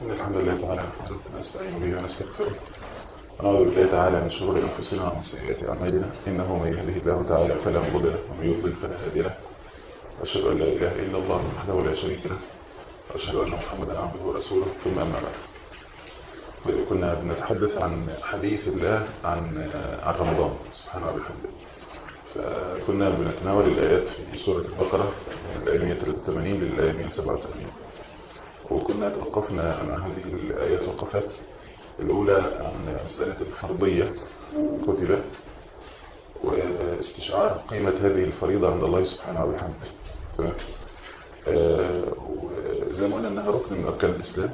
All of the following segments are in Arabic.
إن الحمد لله تعالى نحمده ونستعين به ونستغفره ونعوذ بالله تعالى من شرور أنفسنا ومن سيئات أعمالنا إنه من يهده الله تعالى فلا مضل له ومن يضلل فلا هادي له وأشهد أن لا إله إلا الله وحده لا شريك له وأشهد أن محمدا عبده ورسوله ثم أما بعد. كنا بنتحدث عن حديث الله عن رمضان سبحانه وبحمده، فكنا بنتناول الآيات في سورة البقرة من الآية 183 للآية 187، وكنا توقفنا مع هذه الآيات وقفات الأولى عن مسألة الفرضية كتبة واستشعار قيمة هذه الفريضة عند الله سبحانه وبحمده. تمام. وزي ما قلنا أنها ركن من أركان الإسلام،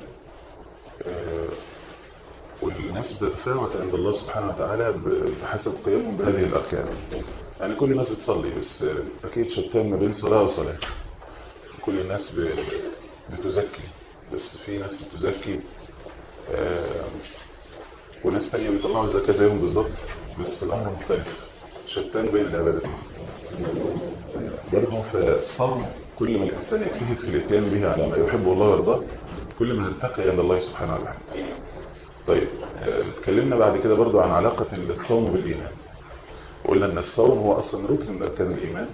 والناس بتتفاوت عند الله سبحانه وتعالى بحسب قيامهم بهذه الأركان. يعني كل الناس بتصلي، بس أكيد شتان ما بين صلاة وصلاة. كل الناس بتزكي، بس في ناس بتزكي وناس تانية بيطلعوا الزكاة زيهم بالظبط، بس الأمر مختلف، شتان بين العبادتين. برضه فالصوم كل ما الإنسان يجتهد في الاتيان به على ما يحبه الله ويرضاه كل ما ارتقي عند الله سبحانه وتعالى. طيب، اتكلمنا بعد كده برضه عن علاقة الصوم بالإيمان، وقلنا أن الصوم هو أصلا ركن من أركان الإيمان،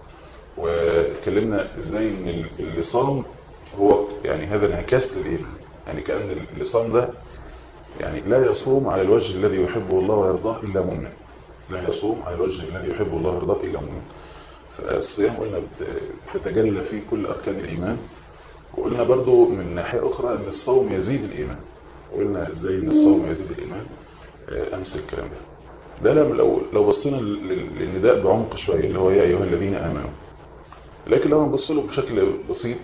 واتكلمنا إزاي أن الصوم هو يعني هذا انعكاس للإيمان، يعني كأن الصوم ده يعني لا يصوم على الوجه الذي يحبه الله ويرضاه إلا مؤمن، لا يصوم على الوجه الذي يحبه الله ويرضاه إلا مؤمن. فالصيام قلنا بتتجلى فيه كل أركان الإيمان، وقلنا برضو من ناحية أخرى أن الصوم يزيد الإيمان، وقلنا إزاي أن الصوم يزيد الإيمان. أمس الكلام ده لو بصينا للنداء بعمق شوية اللي هو يا أيها الذين آمنوا، لكن لو نبص له بشكل بسيط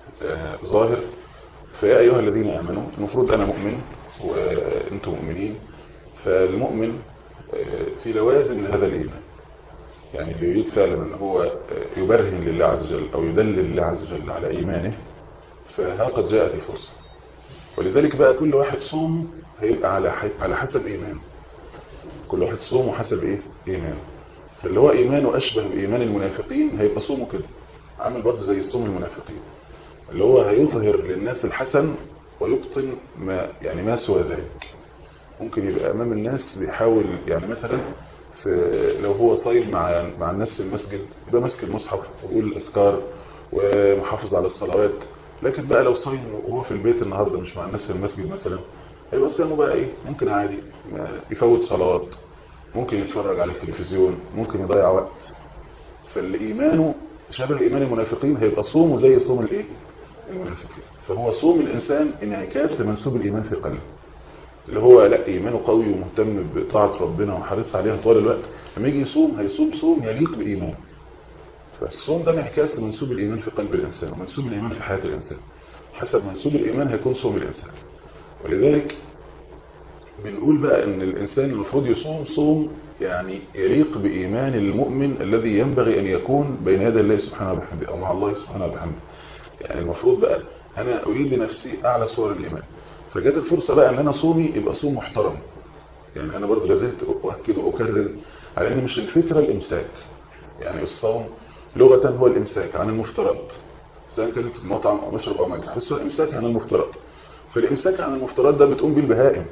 ظاهر، فيا أيها الذين آمنوا المفروض أنا مؤمن وأنتم مؤمنين، فالمؤمن في لوازم لهذا الإيمان، يعني اللي يريد فعلا أن هو يبرهن لله عز وجل أو يدلل لله عز وجل على إيمانه، فها قد جاءت الفرصة. ولذلك بقى كل واحد صوم هيبقى على حسب إيمانه، كل واحد صومه حسب إيمانه. فاللي هو إيمانه أشبه بإيمان المنافقين هيبقى صومه كده، عامل برضه زي صوم المنافقين، اللي هو هيظهر للناس الحسن ويبطن ما سوى ذلك. ممكن يبقى أمام الناس بيحاول، يعني مثلا لو هو صايم مع الناس في المسجد يبقى ماسك المصحف ويقول الأذكار ومحافظ على الصلوات، لكن بقى لو صايم وهو في البيت النهارده مش مع الناس في المسجد مثلا، هيبقى صيامه بقى ممكن عادي يفوت صلوات، ممكن يتفرج على التلفزيون، ممكن يضيع وقت. فاللي إيمانه شبه إيمان المنافقين هيبقى صومه زي صوم المنافقين. فهو صوم الإنسان انعكاس لمنسوب الإيمان في قلبه، اللي هو لا إيمانه قوي ومهتم بطاعة ربنا وحريص عليها طول الوقت، لما يجي يصوم هيصوم صوم يليق بإيمانه. فالصوم ده انعكاس لمنسوب الإيمان في قلب الإنسان ومنسوب الإيمان في حياة الإنسان. حسب منسوب الإيمان هيكون صوم الإنسان. ولذلك بنقول بقى ان الانسان المفروض يصوم صوم يعني يليق بايمان المؤمن الذي ينبغي ان يكون بين يدي الله سبحانه وبحمده او مع الله سبحانه وبحمده. يعني المفروض بقى انا اريد لنفسي اعلى صور الايمان، فجت الفرصه بقى ان انا صومي يبقى صوم محترم. يعني انا برضه لازلت اؤكد واكرر على ان مش الفكره الامساك، يعني الصوم لغه هو الامساك عن المفترض، سواء كانت في مطعم او مشرب او مجلس، بس هو الامساك عن المفترض. فالامساك عن المفترض ده بتقوم بيه البهائم،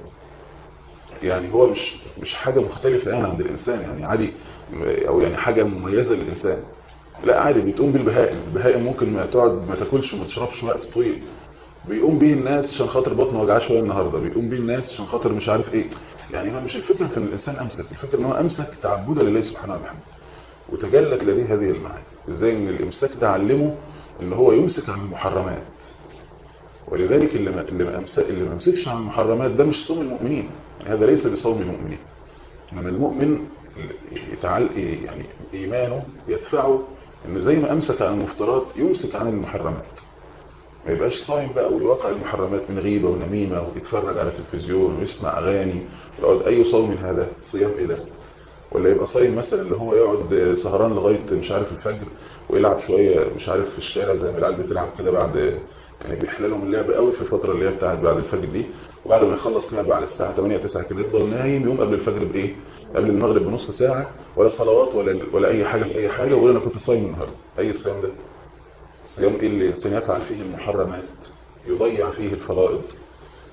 يعني هو مش حاجة مختلفة يعني عند الإنسان، يعني عادي، أو يعني حاجة مميزة للإنسان، لا عادي بتقوم بالبهائم. البهائم ممكن ما تقعد ما تاكلش وما تشربش وقت طويل، بيقوم به الناس عشان خاطر بطنه وجعاه شويه النهارده، بيقوم به الناس عشان خاطر مش عارف ايه. يعني هو مش الفكره في ان الانسان امسك، الفكره ان هو امسك تعبدا لله سبحانه وتعالى، وتجلت لديه هذه المعاني. ازاي ان الامساك ده علمه ان هو يمسك عن المحرمات. ولذلك اللي ما امسكش عن المحرمات ده مش صوم المؤمنين، يعني هذا ليس بصوم المؤمنين. انما المؤمن يعني ايمانه يدفعه انه زي ما امسك عن المفترات يمسك عن المحرمات، ما يبقاش صايم بقى ويوقع المحرمات من غيبه ونميمه ويتفرج على تلفزيون ويسمع اغاني ويقعد. اي صوم من هذا صيام ايه ده؟ ولا يبقى صايم مثلا اللي هو يقعد سهران لغايه مش عارف الفجر ويلعب شويه مش عارف في الشارع زي ما العيال بتلعب كده، بعد يعني بيحللهم اللعب قوي في الفتره اللي هي بتاعت بعد الفجر دي، وبعد ما يخلص لعب على الساعه 8 9 كده يفضل نايم، يوم قبل الفجر قبل المغرب بنص ساعه، ولا صلوات ولا اي حاجه في اي حاجه، ويقول انا كنت صايم النهارده. اي الصيام ده؟ صيام ايه اللي الانسان يفعل فيه المحرمات، يضيع فيه الفرائض،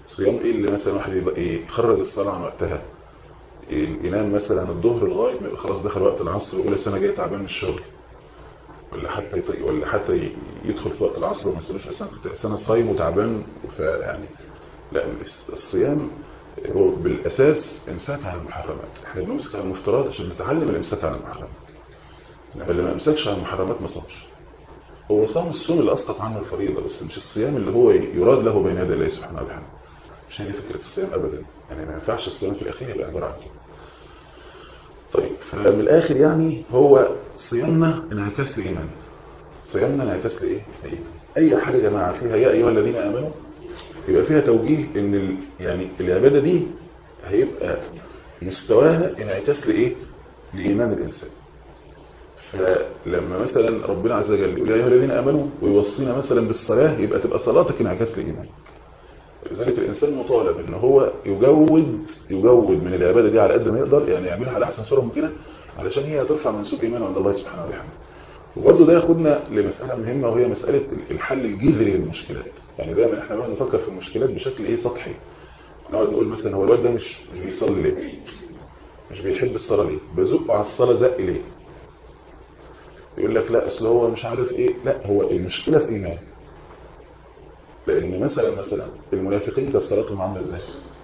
صيام ايه اللي مثلا واحد يخرج الصلاه عن وقتها، ينام مثلا الظهر لغايه ما يبقى خلاص دخل وقت العصر ويقول انا جاي تعبان من الشغل، ولا حتى يدخل في وقت العصر وما يصليش انا صايم وتعبان. فيعني لا، الصيام هو بالاساس امساك عن المحرمات. احنا بنمسك عن المفترضات عشان نتعلم الامساك عن المحرمات. اللي ما امسكش عن المحرمات ما صامش. هو صام الصوم اللي اسقط عنه الفريضه، بس مش الصيام اللي هو يراد له بين يدي الله سبحانه وتعالى. مش هي فكره الصيام ابدا، يعني ما ينفعش الصيام في الاخير يبقى عباره عن كده. طيب، فمن الاخر يعني هو صيامنا انعكاس لايماننا. صيامنا انعكاس لايه؟ اي حاجه يا جماعه فيها يا ايها الذين امنوا يبقى فيها توجيه ان يعني العباده دي هيبقى مستواها انعكاس لايه؟ لايمان الانسان. فلما مثلا ربنا عز وجل يقول يا ايها الذين امنوا ويوصينا مثلا بالصلاه، يبقى تبقى صلاتك انعكاس لايمان. لذلك الانسان مطالب ان هو يجود من العباده دي على قد ما يقدر، يعني يعملها على احسن صوره ممكنه علشان هي ترفع منسوب ايمانه عند الله سبحانه وتعالى. وبرضه ده ياخدنا لمساله مهمه، وهي مساله الحل الجذري للمشكلات. يعني دايما احنا بنقعد نفكر في المشكلات بشكل سطحي. نقعد نقول مثلا هو الواد ده مش بيصلي ليه؟ مش بيحب الصلاه ليه؟ بزقه على الصلاه زق ليه؟ يقول لك لا اصل هو مش عارف ايه. لا، هو المشكله في ايمانه. لان مثلا المنافقين كانت صلاتهم عامله ازاي؟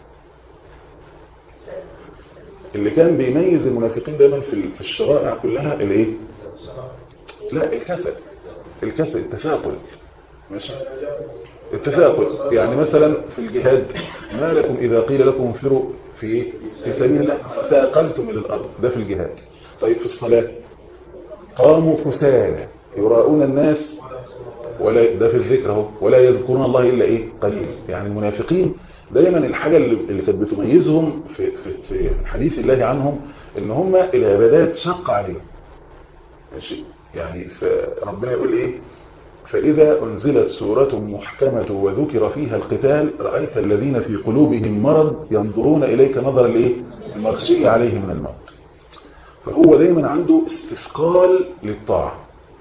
اللي كان بيميز المنافقين دايما في الشرائع كلها الايه؟ لا، الكسل، التثاقل. ماشي، التثاقل. يعني مثلا في الجهاد ما لكم اذا قيل لكم انفروا في سبيل الله ثاقلتم الى الارض، ده في الجهاد. طيب في الصلاه قاموا كسالى يراؤون الناس، ولا ده في الذكر اهو، ولا يذكرون الله الا قليل. يعني المنافقين دايما الحاجه اللي كانت بتميزهم في حديث الله عنهم ان هم العبادات شق عليهم. ماشي، يعني فربنا يقول فاذا انزلت سوره محكمه وذكر فيها القتال رايت الذين في قلوبهم مرض ينظرون اليك نظر المغشي عليه من الموت. فهو دايما عنده استثقال للطاعه.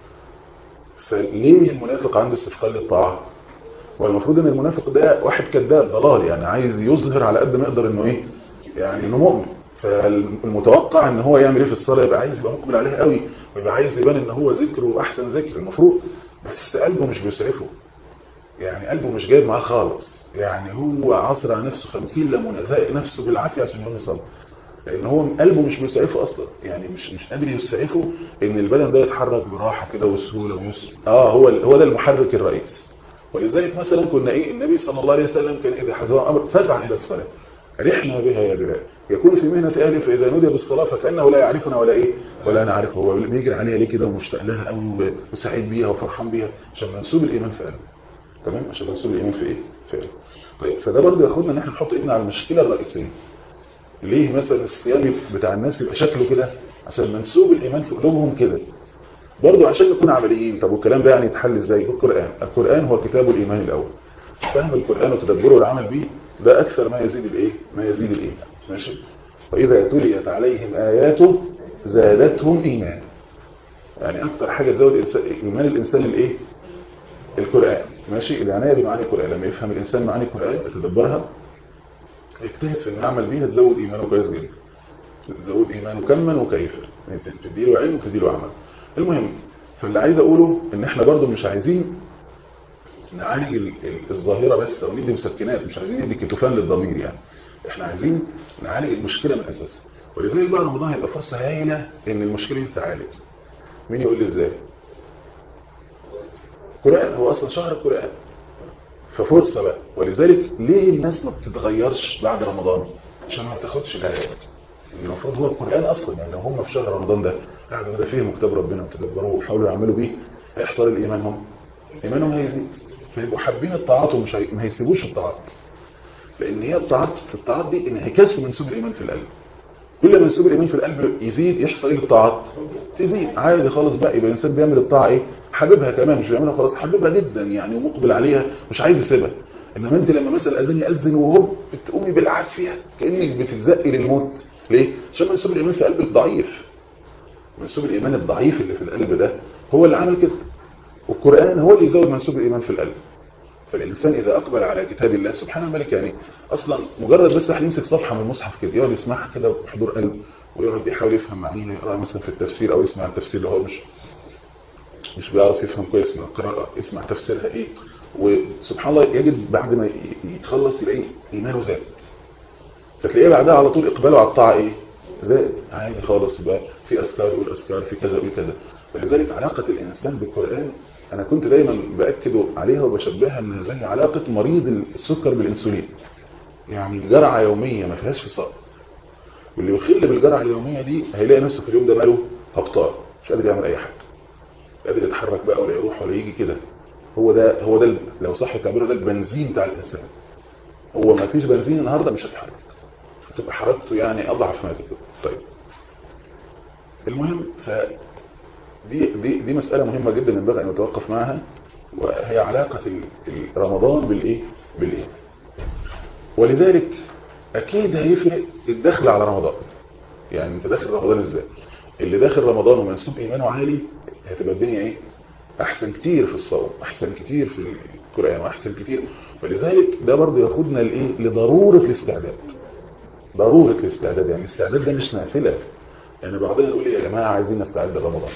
فليه المنافق عنده استثقال للطاعه؟ والمفروض ان المنافق ده واحد كذاب ضلال، يعني عايز يظهر على قد ما يقدر انه يعني انه مؤمن. فالمتوقع ان هو يعمل في الصلاه، يبقى عايز يبقى مقبل عليها قوي، ويبقى عايز يبان ان هو ذكره احسن ذكر المفروض. بس قلبه مش بيسعفه، يعني قلبه مش جايب معاه خالص. يعني هو عصر على نفسه 50 ليمونه، زائق نفسه بالعافيه عشان يقوم يصلي، لان هو قلبه مش بيسعفه اصلا. يعني مش قادر يسعفه ان البدن ده يتحرك براحه كده وسهوله ويسر. هو ده المحرك الرئيس. ولذلك مثلا كنا النبي صلى الله عليه وسلم كان اذا حزبه امر فزع الى الصلاه رحنا بها يا بلال، يكون في مهنه اهله فاذا نودي بالصلاه فكانه لا يعرفنا ولا نعرفه. هو بيجري عليها ليه كده ومشتاق لها قوي وسعيد بيها وفرحان بيها عشان منسوب الايمان في قلبه. تمام، عشان منسوب الايمان في قلبه. طيب، فده برضه ياخدنا ان احنا نحط ايدنا على المشكله الرئيسيه. ليه مثلا الصيام بتاع الناس يبقى شكله كده؟ عشان منسوب الايمان في قلوبهم كده. برضه عشان نكون عمليين. طب والكلام ده يعني يتحل ازاي؟ القرآن هو كتاب الإيمان الأول. فهم القرآن وتدبره والعمل به ده أكثر ما يزيد الإيمان. ماشي. وإذا تليت عليهم آياته زادتهم إيمان. يعني أكثر حاجة تزود إيمان الإنسان القرآن. ماشي، العناية بمعاني القرآن. لما يفهم الإنسان معاني القرآن يتدبرها يجتهد في العمل بيها تزود إيمانه كويس جدا. تزود إيمانه كما وكيفا، تديله علم وتديله عمل. المهم، فاللي عايز اقوله ان احنا برضو مش عايزين نعالج الظاهرة بس او ندي مسكنات، مش عايزين ندي كتفان للضمير. يعني احنا عايزين نعالج المشكلة من اساسها. ولذلك بقى رمضان هيبقى فرصة هايلة ان المشكلة دي تتعالج. مين يقول لي ازاي؟ القرآن هو اصلا شهر القرآن، ففرصة بقى. ولذلك ليه الناس ما بتتغيرش بعد رمضان؟ عشان ما تاخدش الآيات. المفروض هو القرآن أصلا، يعني لو هم في شهر رمضان ده قاعدوا كده فيهم كتاب ربنا وتدبروه وحاولوا يعملوا بيه، هيحصل إيمانهم هيزيد، فيبقوا حابين الطاعات ومش ما هيسيبوش الطاعات. لأن هي الطاعات دي انعكاس منسوب الإيمان في القلب. كل ما منسوب الإيمان في القلب يزيد يحصل الطاعات تزيد عادي خالص. بقى يبقى الإنسان بيعمل الطاعة حاببها كمان، مش بيعملها خلاص، حاببها جدا يعني ومقبل عليها مش عايز يسيبها. انما انت لما مثلا الاذان ياذن وهو بتقومي بالعافيه كانك بتتزقي للموت. ليه؟ عشان منسوب الايمان في قلبك ضعيف. منسوب الايمان الضعيف اللي في القلب ده هو اللي عمل كده. والقران هو اللي يزود منسوب الايمان في القلب. فالإنسان إذا أقبل على كتاب الله سبحان الملك، يعني أصلا مجرد بس يمسك صفحة من المصحف كده يقعد يسمعها كده بحضور قلب، ويقعد يحاول يفهم معانيها، يقرأ مثلا في التفسير أو يسمع التفسير اللي هو مش بيعرف يفهم كويس من القراءة، يسمع تفسيرها إيه، وسبحان الله يجد بعد ما يتخلص يلاقي إيمانه زاد، فتلاقيه بعدها على طول إقباله على الطاعة إيه زاد عادي خالص، بقى في أذكار يقول أذكار، في كذا يقول كذا. ولذلك علاقة الإنسان بالقرآن أنا كنت دايما بأكد عليها وبشبهها إنها زي علاقة مريض السكر بالإنسولين، يعني جرعة يومية ما فيهاش فصال، واللي يخل بالجرعة اليومية دي هيلاقي نفسه في اليوم ده ماله هبطان، مش قادر يعمل أي حاجة، مش قادر يتحرك بقى ولا يروح ولا يجي كده. هو ده لو صح التعبير ده البنزين بتاع الإنسان. هو ما فيش بنزين النهارده مش هتتحرك، هتبقى حركته يعني أضعف ما تكون. طيب المهم دي مسألة مهمة جدا ينبغي أن نتوقف معها، وهي علاقة رمضان بالإيه. ولذلك أكيد هيفرق الدخل على رمضان، يعني أنت داخل رمضان إزاي؟ اللي داخل رمضان ومنسوب إيمانه عالي هتبقى الدنيا إيه؟ أحسن كتير في الصوم، أحسن كتير في القرآن، وأحسن كتير. ولذلك ده برضه ياخدنا لإيه؟ لضرورة الاستعداد. ضرورة الاستعداد، يعني الاستعداد ده مش نافلة. يعني بعضنا يقول يا جماعة عايزين نستعد لرمضان،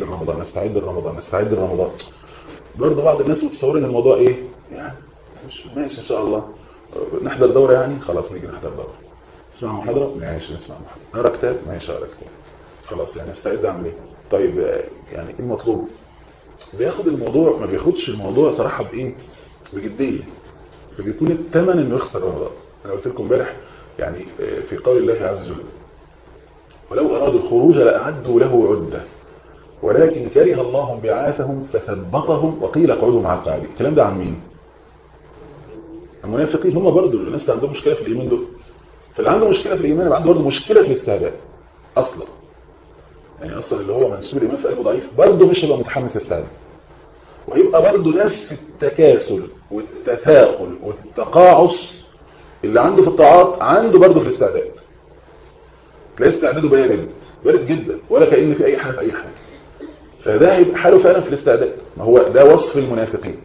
نستعد لرمضان. برضه بعض الناس متصورين الموضوع ايه؟ يعني مش ماشي ان شاء الله، نحضر دورة يعني خلاص نيجي نحضر دورة، نسمع محاضرة ماشي نسمع محاضرة، نقرا كتاب ماشي اقرا كتاب، خلاص يعني استعد اعمل ايه؟ طيب يعني ايه المطلوب؟ بياخد الموضوع، ما بياخدش الموضوع صراحة بايه؟ بجدية، فبيكون الثمن انه يخسر رمضان. انا قلت لكم امبارح يعني في قول الله عز وجل ولو أرادوا الخروج لأعدوا له عدة ولكن كره الله بعاثهم فثبطهم وقيل اقعدوا مع القاعدين. الكلام ده عن مين؟ المنافقين. هم برضو الناس اللي عندهم مشكلة في الإيمان دول، فاللي عنده مشكلة في الإيمان يبقى عنده برضو مشكلة في الاستعداد أصلا، يعني أصلا اللي هو منسوب الإيمان في قلبه ضعيف برضو مش هيبقى متحمس يستعد، ويبقى برضو نفس التكاسل والتثاقل والتقاعس اللي عنده في الطاعات عنده برضو في الاستعداد. تلاقي استعداده بارد جدا ولا كأن في أي حاجة فده هيبقى حاله فعلا في الاستعداد. ما هو ده وصف المنافقين.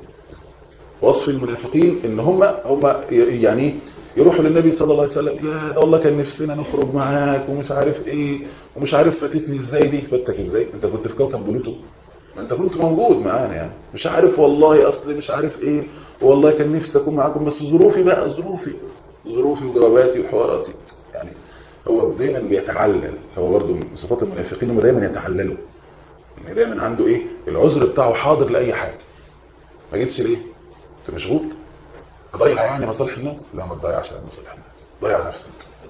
وصف المنافقين ان هم يعني يروحوا للنبي صلى الله عليه وسلم، يا ده والله كان نفسنا نخرج معاك ومش عارف ايه ومش عارف فاتتني ازاي دي. فاتك ازاي؟ انت كنت في كوكب بلوتو، ما انت كنت موجود معانا يعني، مش عارف والله اصل مش عارف ايه، والله كان نفسي اكون معاكم بس ظروفي بقى، ظروفي وجواباتي وحواراتي. يعني هو دايما بيتعلل، هو برضه من صفات المنافقين انه دايما يتعللوا، يعني دايما عنده ايه العذر بتاعه حاضر لاي حاجه. ما جيتش ليه؟ انت مشغول، تضيع يعني مصالح الناس. لا ما تضيعش مصالح الناس، ضيع نفسك.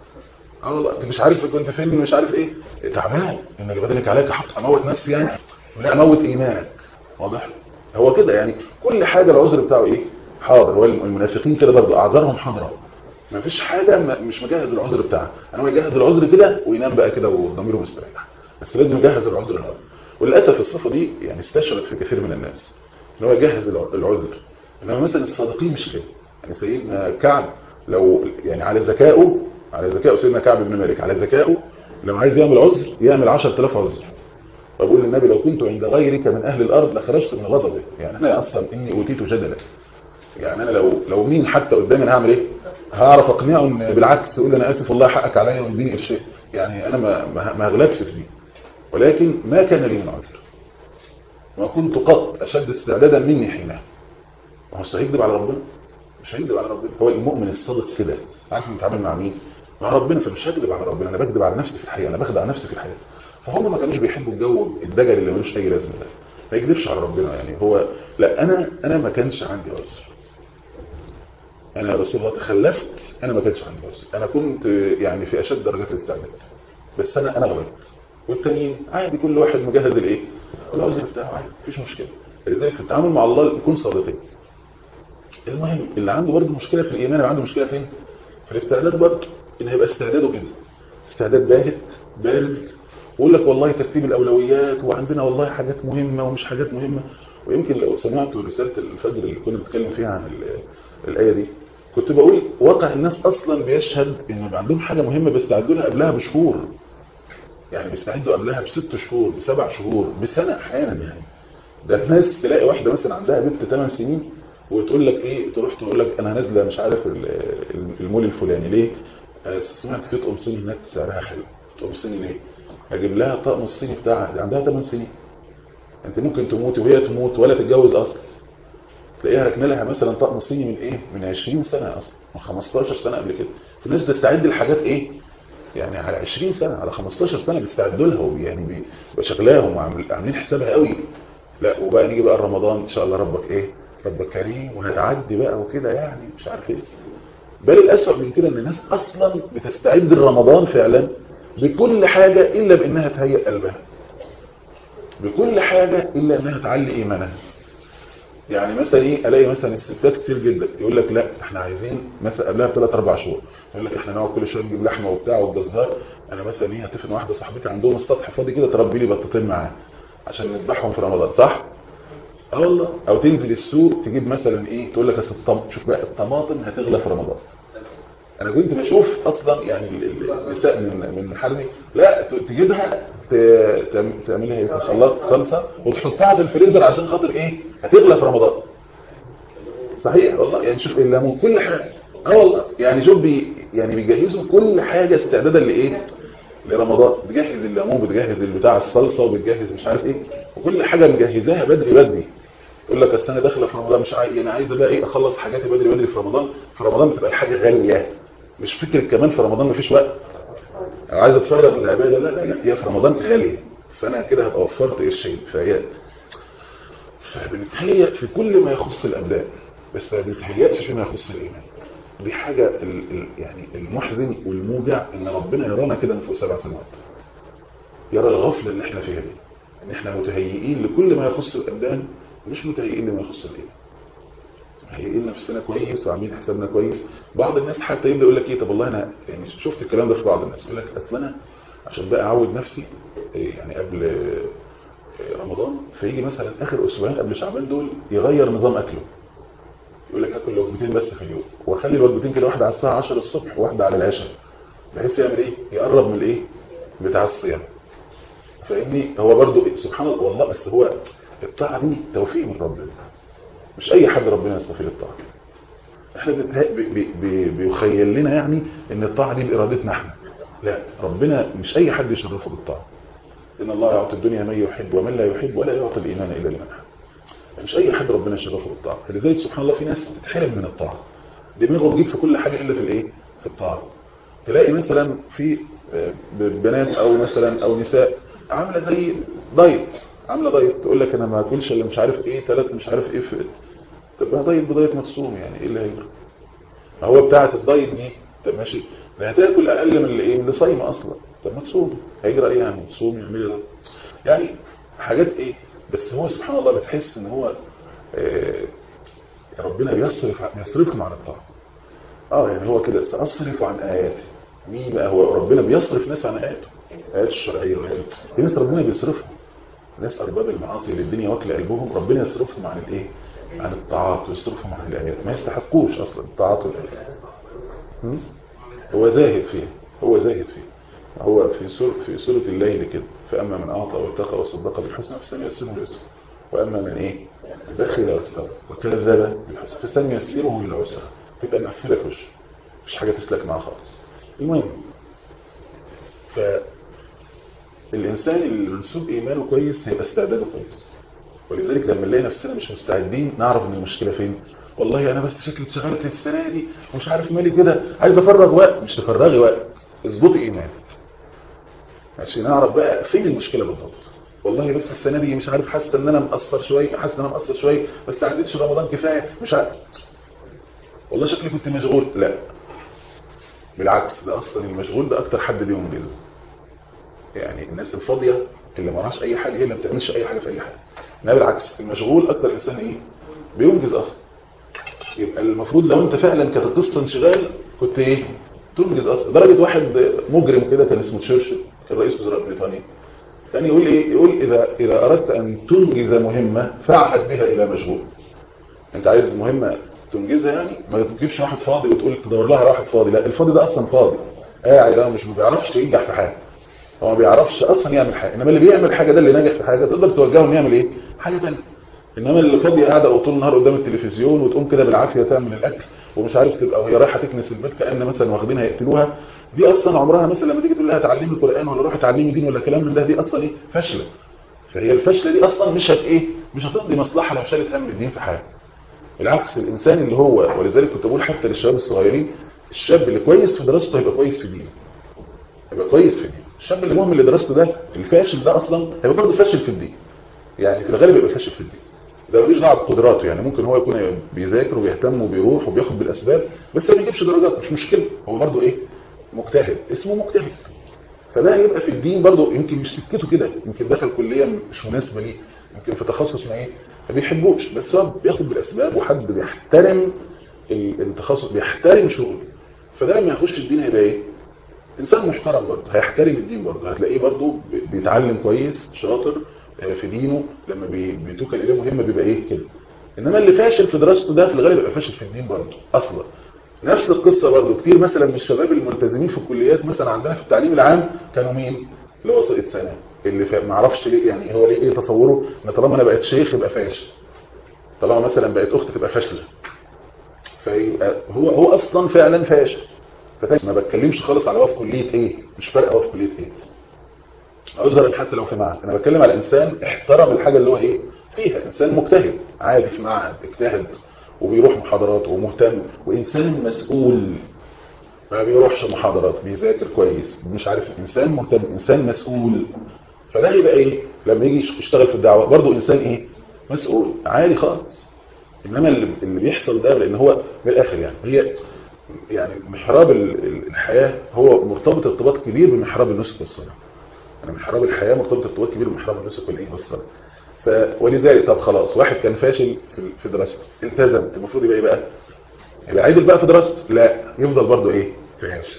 والله انت مش عارف كنت فين مش عارف ايه، تعبان ان اللي بدلك عليك حق اموت نفسي يعني، لا اموت ايمانك. واضح؟ هو كده يعني كل حاجه العذر بتاعه ايه حاضر. والمنافقين كده برضه اعذارهم حاضره، ما فيش حاجه مش مجهز العذر بتاعه. انا هو يجهز العذر كده وينام بقى كده وضميره مستريح، بس لازم يجهز العذر الاول. وللاسف الصفه دي يعني استشرت في كثير من الناس ان هو يجهز العذر. انما مثلا الصادقين مش كده. يعني سيدنا كعب لو يعني على ذكائه سيدنا كعب بن مالك على ذكائه لو عايز يعمل عذر يعمل 10,000 عذر. فبقول للنبي لو كنت عند غيرك من اهل الارض لخرجت من غضبه. يعني انا اصلا اني اوتيت جدلا، يعني انا لو مين حتى قدامي انا هعمل ايه؟ هعرف اقنعه ان بالعكس يقول انا اسف والله حقك عليا واديني قرشين، يعني انا ما هغلبش في دي. ولكن ما كان لي من عذر، ما كنت قط اشد استعدادا مني حينها. ما هو هيكذب على ربنا؟ مش هيكذب على ربنا. هو المؤمن الصادق كده عارف نتعامل مع مين؟ مع ربنا. فمش هكذب على ربنا، انا بكذب على نفسي في الحقيقه، انا بخدع نفسي في الحقيقه. فهم ما كانوش بيحبوا الجو الدجل اللي ملوش اي لازمه ده، ما يكذبش على ربنا. يعني هو لا انا ما كانش عندي عذر، انا يا رسول الله تخلفت، انا ما كانش عندي عذر، انا كنت يعني في اشد درجات الاستعداد، بس انا غلطت. والتانيين عادي كل واحد مجهز الايه العذر بتاعه عادي مفيش مشكله. لذلك في التعامل مع الله يكون صادقين. المهم اللي عنده برضه مشكله في الايمان وعنده مشكله فين؟ في الاستعداد برضه، ان هيبقى استعداده كده استعداد بارد ويقول لك والله ترتيب الاولويات وعندنا والله حاجات مهمه ومش حاجات مهمه. ويمكن لو سمعتوا رساله الفجر اللي كنا بنتكلم فيها عن الايه دي كنت بقول واقع الناس اصلا بيشهد ان عندهم حاجه مهمه بيستعدوا لها قبلها بشهور، يعني بيستعدوا قبلها ب6 شهور ب7 شهور بسنه احيانا. يعني ده الناس تلاقي واحده مثلا عندها بنت 8 سنين وتقول لك ايه، تروح تقول لك انا نازله مش عارف المول الفلاني ليه، سمعت في طقم صيني هناك سعرها حلو. طقم صيني ليه؟ اجيب لها طقم الصيني بتاعها عندها 8 سنين. انت ممكن تموت وهي تموت ولا تتجوز اصلا، تلاقيها ركن لها مثلا طقم صيني من ايه، من 20 سنه اصلا، من 15 سنه قبل كده. في ناس تستعد لحاجات ايه يعني على 20 سنه على 15 سنه بيستعدوا لها، ويعني بيبقى شغلاهم عاملين حسابها قوي. لا وبقى نيجي بقى رمضان ان شاء الله ربك ايه، ربك كريم وهتعدي بقى وكده يعني مش عارف ايه. بل الاسوأ من كده ان الناس اصلا بتستعد لرمضان فعلا بكل حاجه الا بانها تهيئ قلبها، بكل حاجه الا انها تعلي ايمانها. يعني مثلا ايه، الاقي مثلا الستات كتير جدا يقول لك لا احنا عايزين مثلا قبلها ب3 4 شهور يقول لك احنا نقعد كل شويه نجيب لحمه وبتاع والجزار، انا مثلا ايه هتفق مع واحده صاحبتي عندهم السطح فاضي كده تربي لي بطتين معاه عشان نذبحهم في رمضان، صح؟ اه والله. او تنزل السوق تجيب مثلا ايه، تقول لك اصل شوف بقى الطماطم هتغلى في رمضان. انا كنت بشوف اصلا يعني النساء من محارمي لا تجيبها تعملها ايه في خلاط صلصه وتحطها في الفريزر عشان خاطر ايه، هتغلى في رمضان. صحيح والله. يعني شوف الليمون كل حاجه، اه والله. يعني شوف يعني بيجهزوا كل حاجه استعدادا لايه، لرمضان. بتجهز الليمون، بتجهز بتاع الصلصه، وبتجهز مش عارف ايه، وكل حاجه مجهزاها بدري بدري. تقول لك اصل انا داخله في رمضان مش انا عايزه بقى ايه اخلص حاجاتي بدري بدري في رمضان. في رمضان بتبقى الحاجه غاليه، مش فكره كمان في رمضان مفيش وقت عايز اتفرج من العباده، لا لا لا، هي في رمضان غاليه، فانا كده هبقى وفرت قرشين. فبنتهيأ في كل ما يخص الابدان بس ما بنتهيأش فيما يخص الايمان. دي حاجه يعني المحزن والموجع ان ربنا يرانا كده من فوق 7 سماوات، يرى الغفله اللي احنا فيها دي، ان احنا متهيئين لكل ما يخص الابدان مش متهيئين لما يخص الايمان. متهيئين نفسنا كويس وعاملين حسابنا كويس. بعض الناس حتى يبدا يقول لك ايه، طب والله انا يعني شفت الكلام ده في بعض الناس يقول لك اصل انا عشان بقى اعود نفسي يعني قبل رمضان، فيجي مثلا اخر اسبوعين قبل شعبان دول يغير نظام اكله، يقول لك اكل وجبتين بس في اليوم، واخلي الوجبتين كده واحده على الساعه 10 الصبح وواحده على العشاء، بحيث يعمل ايه، يقرب من الايه بتاع الصيام. فاهمني؟ هو برضو سبحان الله والله. بس هو الطاعه دي توفيق من ربنا، مش اي حد ربنا يستفيد الطاعه. احنا بيخيل لنا يعني ان الطاعه دي بارادتنا احنا، لا ربنا مش اي حد يشرفه بالطاعه. ان الله يعطي الدنيا من يحب ومن لا يحب ولا يعطي الايمان الا لمن احب. مش اي حد ربنا يشرفه بالطاعه. فلذلك سبحان الله في ناس تتحرم من الطاعه، دماغه تجيب في كل حاجه الا في الايه، في الطاعه. تلاقي مثلا في بنات او مثلا او نساء عامله زي دايت، عامله دايت تقول لك انا ما اكلش الا مش عارف ايه 3 مش عارف ايه في. طب ما دايت بدايت متصوم يعني ايه اللي هيجرى؟ ما هو بتاعه الدايت دي طب ماشي، ده هتاكل اقل من اللي ايه، من اللي صايمه اصلا. طب ما تصوم، هيجرى ايه يعني؟ تصوم يعمل ده يعني حاجات ايه. بس هو سبحان الله بتحس ان هو ربنا يصرفهم عن الطاعه. يعني هو كده سأصرف عن آياتي. مين بقى هو؟ ربنا بيصرف ناس عن آياته، آيات الشرعية وآياته. في ناس ربنا بيصرفهم، ناس أرباب المعاصي اللي الدنيا واكلة قلبهم، ربنا يصرفهم عن الإيه؟ عن الطاعات، ويصرفهم عن الآيات. ما يستحقوش أصلا الطاعات والآيات. هو زاهد فيه، هو زاهد فيه. هو في سورة الليل كده، فأما من أعطى واتقى وصدق بالحسنى فسنيسره لليسرى، وأما من إيه؟ بخل واستغنى وكذب بالحسنى فسنيسره للعسرى. تبقى مقفله في وشه، مش حاجه تسلك معاه خالص. المهم، فالانسان اللي منسوب ايمانه كويس هيبقى استعداده كويس. ولذلك لما نلاقي نفسنا مش مستعدين نعرف ان المشكله فين. والله انا بس شكلي اتشغلت السنه دي ومش عارف مالي كده، عايز افرغ وقت. مش تفرغي وقت، اظبطي ايمانك عشان نعرف بقى فين المشكله بالضبط. والله بس السنه دي مش عارف، حاسه ان انا مقصر شويه، حاسه ان انا مقصر شويه، بس ما عدتش رمضان كفايه، مش عارف. والله شكلي كنت مشغول. لا بالعكس، ده اصلا المشغول ده اكتر حد بينجز. يعني الناس الفاضيه اللي ما راحش اي حاجه هي اللي ما بتعملش اي حاجه في اي حاجه. لا بالعكس، المشغول اكتر انسان ايه، بينجز اصلا. يبقى المفروض لو انت فعلا كانت القصه انشغال كنت ايه، تنجز اصلا. درجه واحد مجرم كده كان اسمه تشرشل، كان رئيس وزراء بريطانيا، كان يقول ايه، يقول اذا اردت ان تنجز مهمه فاعهد بها الى مشغول. انت عايز مهمه تنجزها يعني، ما تجيبش واحد فاضي وتقول تدور لها واحد فاضي. لا، الفاضي ده اصلا فاضي قاعد، مش بيعرفش ينجح في حاجه، هو ما بيعرفش اصلا يعمل حاجه. انما اللي بيعمل حاجه ده اللي ناجح في حاجه، تقدر توجهه يعمل ايه، حاجه ثانيه. انما اللي فاضيه قاعده طول النهار قدام التلفزيون وتقوم كده بالعافيه تعمل الاكل ومش عارف تبقى وهي رايحه تكنس البيت كأن مثلا واخدينها يقتلوها، دي اصلا عمرها مثلا لما تيجي تقول لها اتعلمي القران ولا روحي اتعلمي دين ولا كلام من ده، دي اصلا ايه فاشله. فهي الفشله دي اصلا مش ايه، مش هتقضي مصلحه لو شالت هم الدين في حياته. بالعكس الانسان اللي هو، ولذلك كنت بقول حتى للشباب الصغيرين، الشاب اللي كويس في دراسته هيبقى كويس في دينه، هيبقى كويس في دينه. الشاب اللي مهمل لدراسته ده الفاشل ده اصلا هيبقى برضه فاشل في الدين، يعني في الغالب يبقى فاشل في الدين. ده ملوش دعوه بقدراته، يعني ممكن هو يكون بيذاكر وبيهتم وبيروح وبياخد بالاسباب بس ما بيجيبش درجات، مش مشكله، هو برضه ايه مجتهد، اسمه مجتهد. فده هيبقى في الدين برضه يمكن مش سكته كده، يمكن دخل كليه مش مناسبه ليه، يمكن في تخصص ما ايه ما بيحبوش، بس هو بياخد بالاسباب وحد بيحترم التخصص بيحترم شغله. فده لما يخش الدين هيبقى ايه انسان محترم برضه، هيحترم الدين برضه، هتلاقيه برضه بيتعلم كويس شاطر في دينه، لما بيتوكل اليه مهمه بيبقى ايه كده. انما اللي فاشل في دراسته ده في الغالب بيبقى فاشل في الدين برضه اصلا. نفس القصه برضه كتير مثلا من الشباب الملتزمين في الكليات مثلا عندنا في التعليم العام كانوا مين اللي وسط سنه، اللي ما اعرفش ليه، يعني هو ليه ايه تصوره ان طالما انا بقيت شيخ يبقى فاشل، طالما مثلا بقيت اخت تبقى فاشله، فيبقى هو اصلا فعلا فاشل. ما بتكلمش خالص على هو في كليه ايه، مش فارقه هو في كليه ايه، عذرا حتى لو في معهد، انا بتكلم على انسان احترم الحاجه اللي هو ايه فيها، انسان مجتهد عادي في معهد اجتهد وبيروح محاضرات ومهتم، وانسان مسؤول ما بيروحش محاضرات بيذاكر كويس مش عارف، انسان مهتم انسان مسؤول. فده يبقى ايه لما يجي يشتغل في الدعوه برضه انسان ايه مسؤول عادي خالص. انما اللي بيحصل ده لان هو من الاخر يعني هي يعني محراب الحياه هو مرتبط ارتباط كبير بمحراب النسك والصلاه، يعني محراب الحياه مرتبط ارتباط كبير بمحراب النسك والايه والصلاه. ولذلك طب خلاص واحد كان فاشل في دراسته التزم، المفروض يبقى ايه بقى، يبقى عادل بقى في دراسته؟ لا، يفضل برضه ايه فاشل.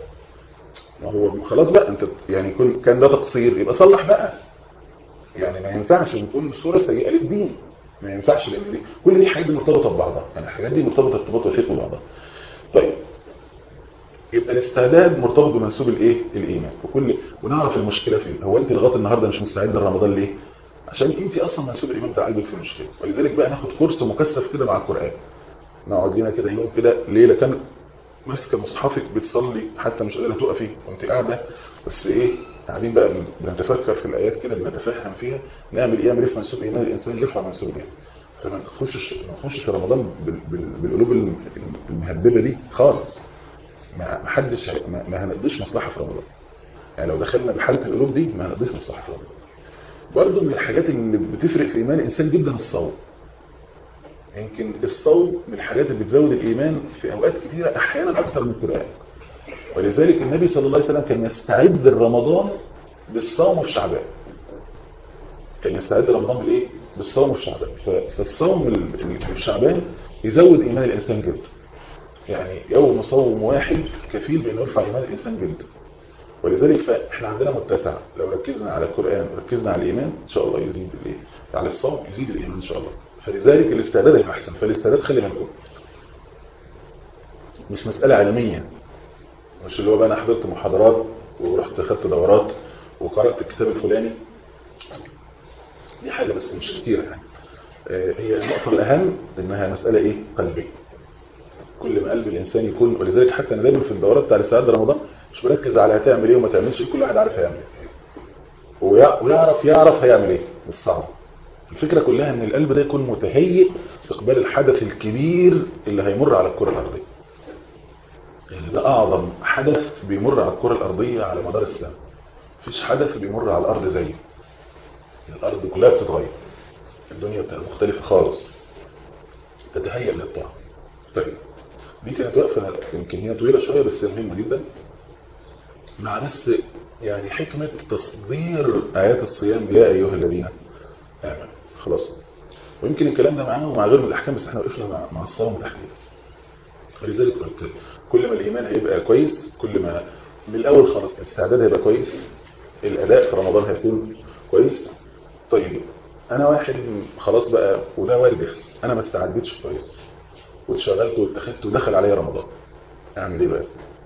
ما هو خلاص بقى انت يعني كان ده تقصير يبقى صلح بقى، يعني ما ينفعش نكون صوره سيئه للدين، ما ينفعش، لان كل دي حاجات مرتبطه ببعضها، يعني الحاجات دي مرتبطه ارتباط وثيق ببعضها. طيب يبقى الاستعداد مرتبط بمنسوب الايه الايمان، ونعرف المشكله فين. هو انت لغايه النهارده مش مستعد لرمضان ليه؟ عشان انت اصلا منسوب الايمان بتاع قلبك في المشكله. ولذلك بقى ناخد كورس مكثف كده مع القران، نقعد لنا كده يوم كده ليله كان ماسكه مصحفك بتصلي حتى مش قادره تقفي وانت قاعده، بس ايه قاعدين بقى بنتفكر في الايات كده بنتفهم فيها نعمل ايه في منسوب ايمان الانسان، يرفع منسوب الايمان. فما نخشش رمضان بالقلوب المهببه دي خالص، ما حدش ما هنقضيش مصلحه في رمضان. يعني لو دخلنا بحاله القلوب دي ما هنقضيش مصلحه في رمضان. برضه من الحاجات اللي بتفرق في ايمان الانسان جدا الصوم. يمكن الصوم من الحاجات اللي بتزود الايمان في اوقات كثيره احيانا اكتر من القران. ولذلك النبي صلى الله عليه وسلم كان يستعد لرمضان بالصوم في شعبان، كان يستعد رمضان بالايه بالصوم في شعبان. فالصوم اللي في شعبان يزود ايمان الانسان جدا، يعني يوم صوم واحد كفيل بأن يرفع إيمان الإنسان جدا. ولذلك فإحنا عندنا متسع، لو ركزنا على القرآن وركزنا على الإيمان إن شاء الله يزيد الإيه، على الصوم يزيد الإيمان إن شاء الله. فلذلك الاستعداد هيبقى أحسن. فالاستعداد خلي بالكم مش مسألة علمية، مش اللي هو بقى أنا حضرت محاضرات ورحت أخدت دورات وقرأت الكتاب الفلاني، دي حاجة بس مش كتير يعني. هي النقطة الأهم إنها مسألة إيه قلبية. كل ما قلب الإنسان يكون، ولذلك حتى أنا دايما في الدورات بتاع الاستعداد لرمضان مش بركز على هتعمل إيه وما تعملش إيه، كل واحد عارف هيعمل إيه ويعرف هيعمل إيه بالصعب. الفكرة كلها إن القلب ده يكون متهيئ استقبال الحدث الكبير اللي هيمر على الكرة الأرضية. يعني ده أعظم حدث بيمر على الكرة الأرضية على مدار السنة، مفيش حدث بيمر على الأرض زيه. الأرض كلها بتتغير، الدنيا بتبقى مختلفة خالص، تتهيأ للطاعة. طيب دي كانت وقفة يمكن هي طويلة شوية بس مهمة جدا، مع بس يعني حكمة تصدير آيات الصيام يا أيها الذين آمنوا. خلاص، ويمكن الكلام ده معاه ومع غير من الأحكام، بس احنا وقفنا مع الصوم تحديدا. ولذلك قلت كل ما الإيمان هيبقى كويس، كل ما من الأول خلاص الاستعداد هيبقى كويس، الأداء في رمضان هيكون كويس. طيب أنا واحد خلاص بقى وده وارد يحصل، أنا ما استعدتش كويس واتشغلت واتخذت ودخل عليا رمضان، اعمل ايه بقى؟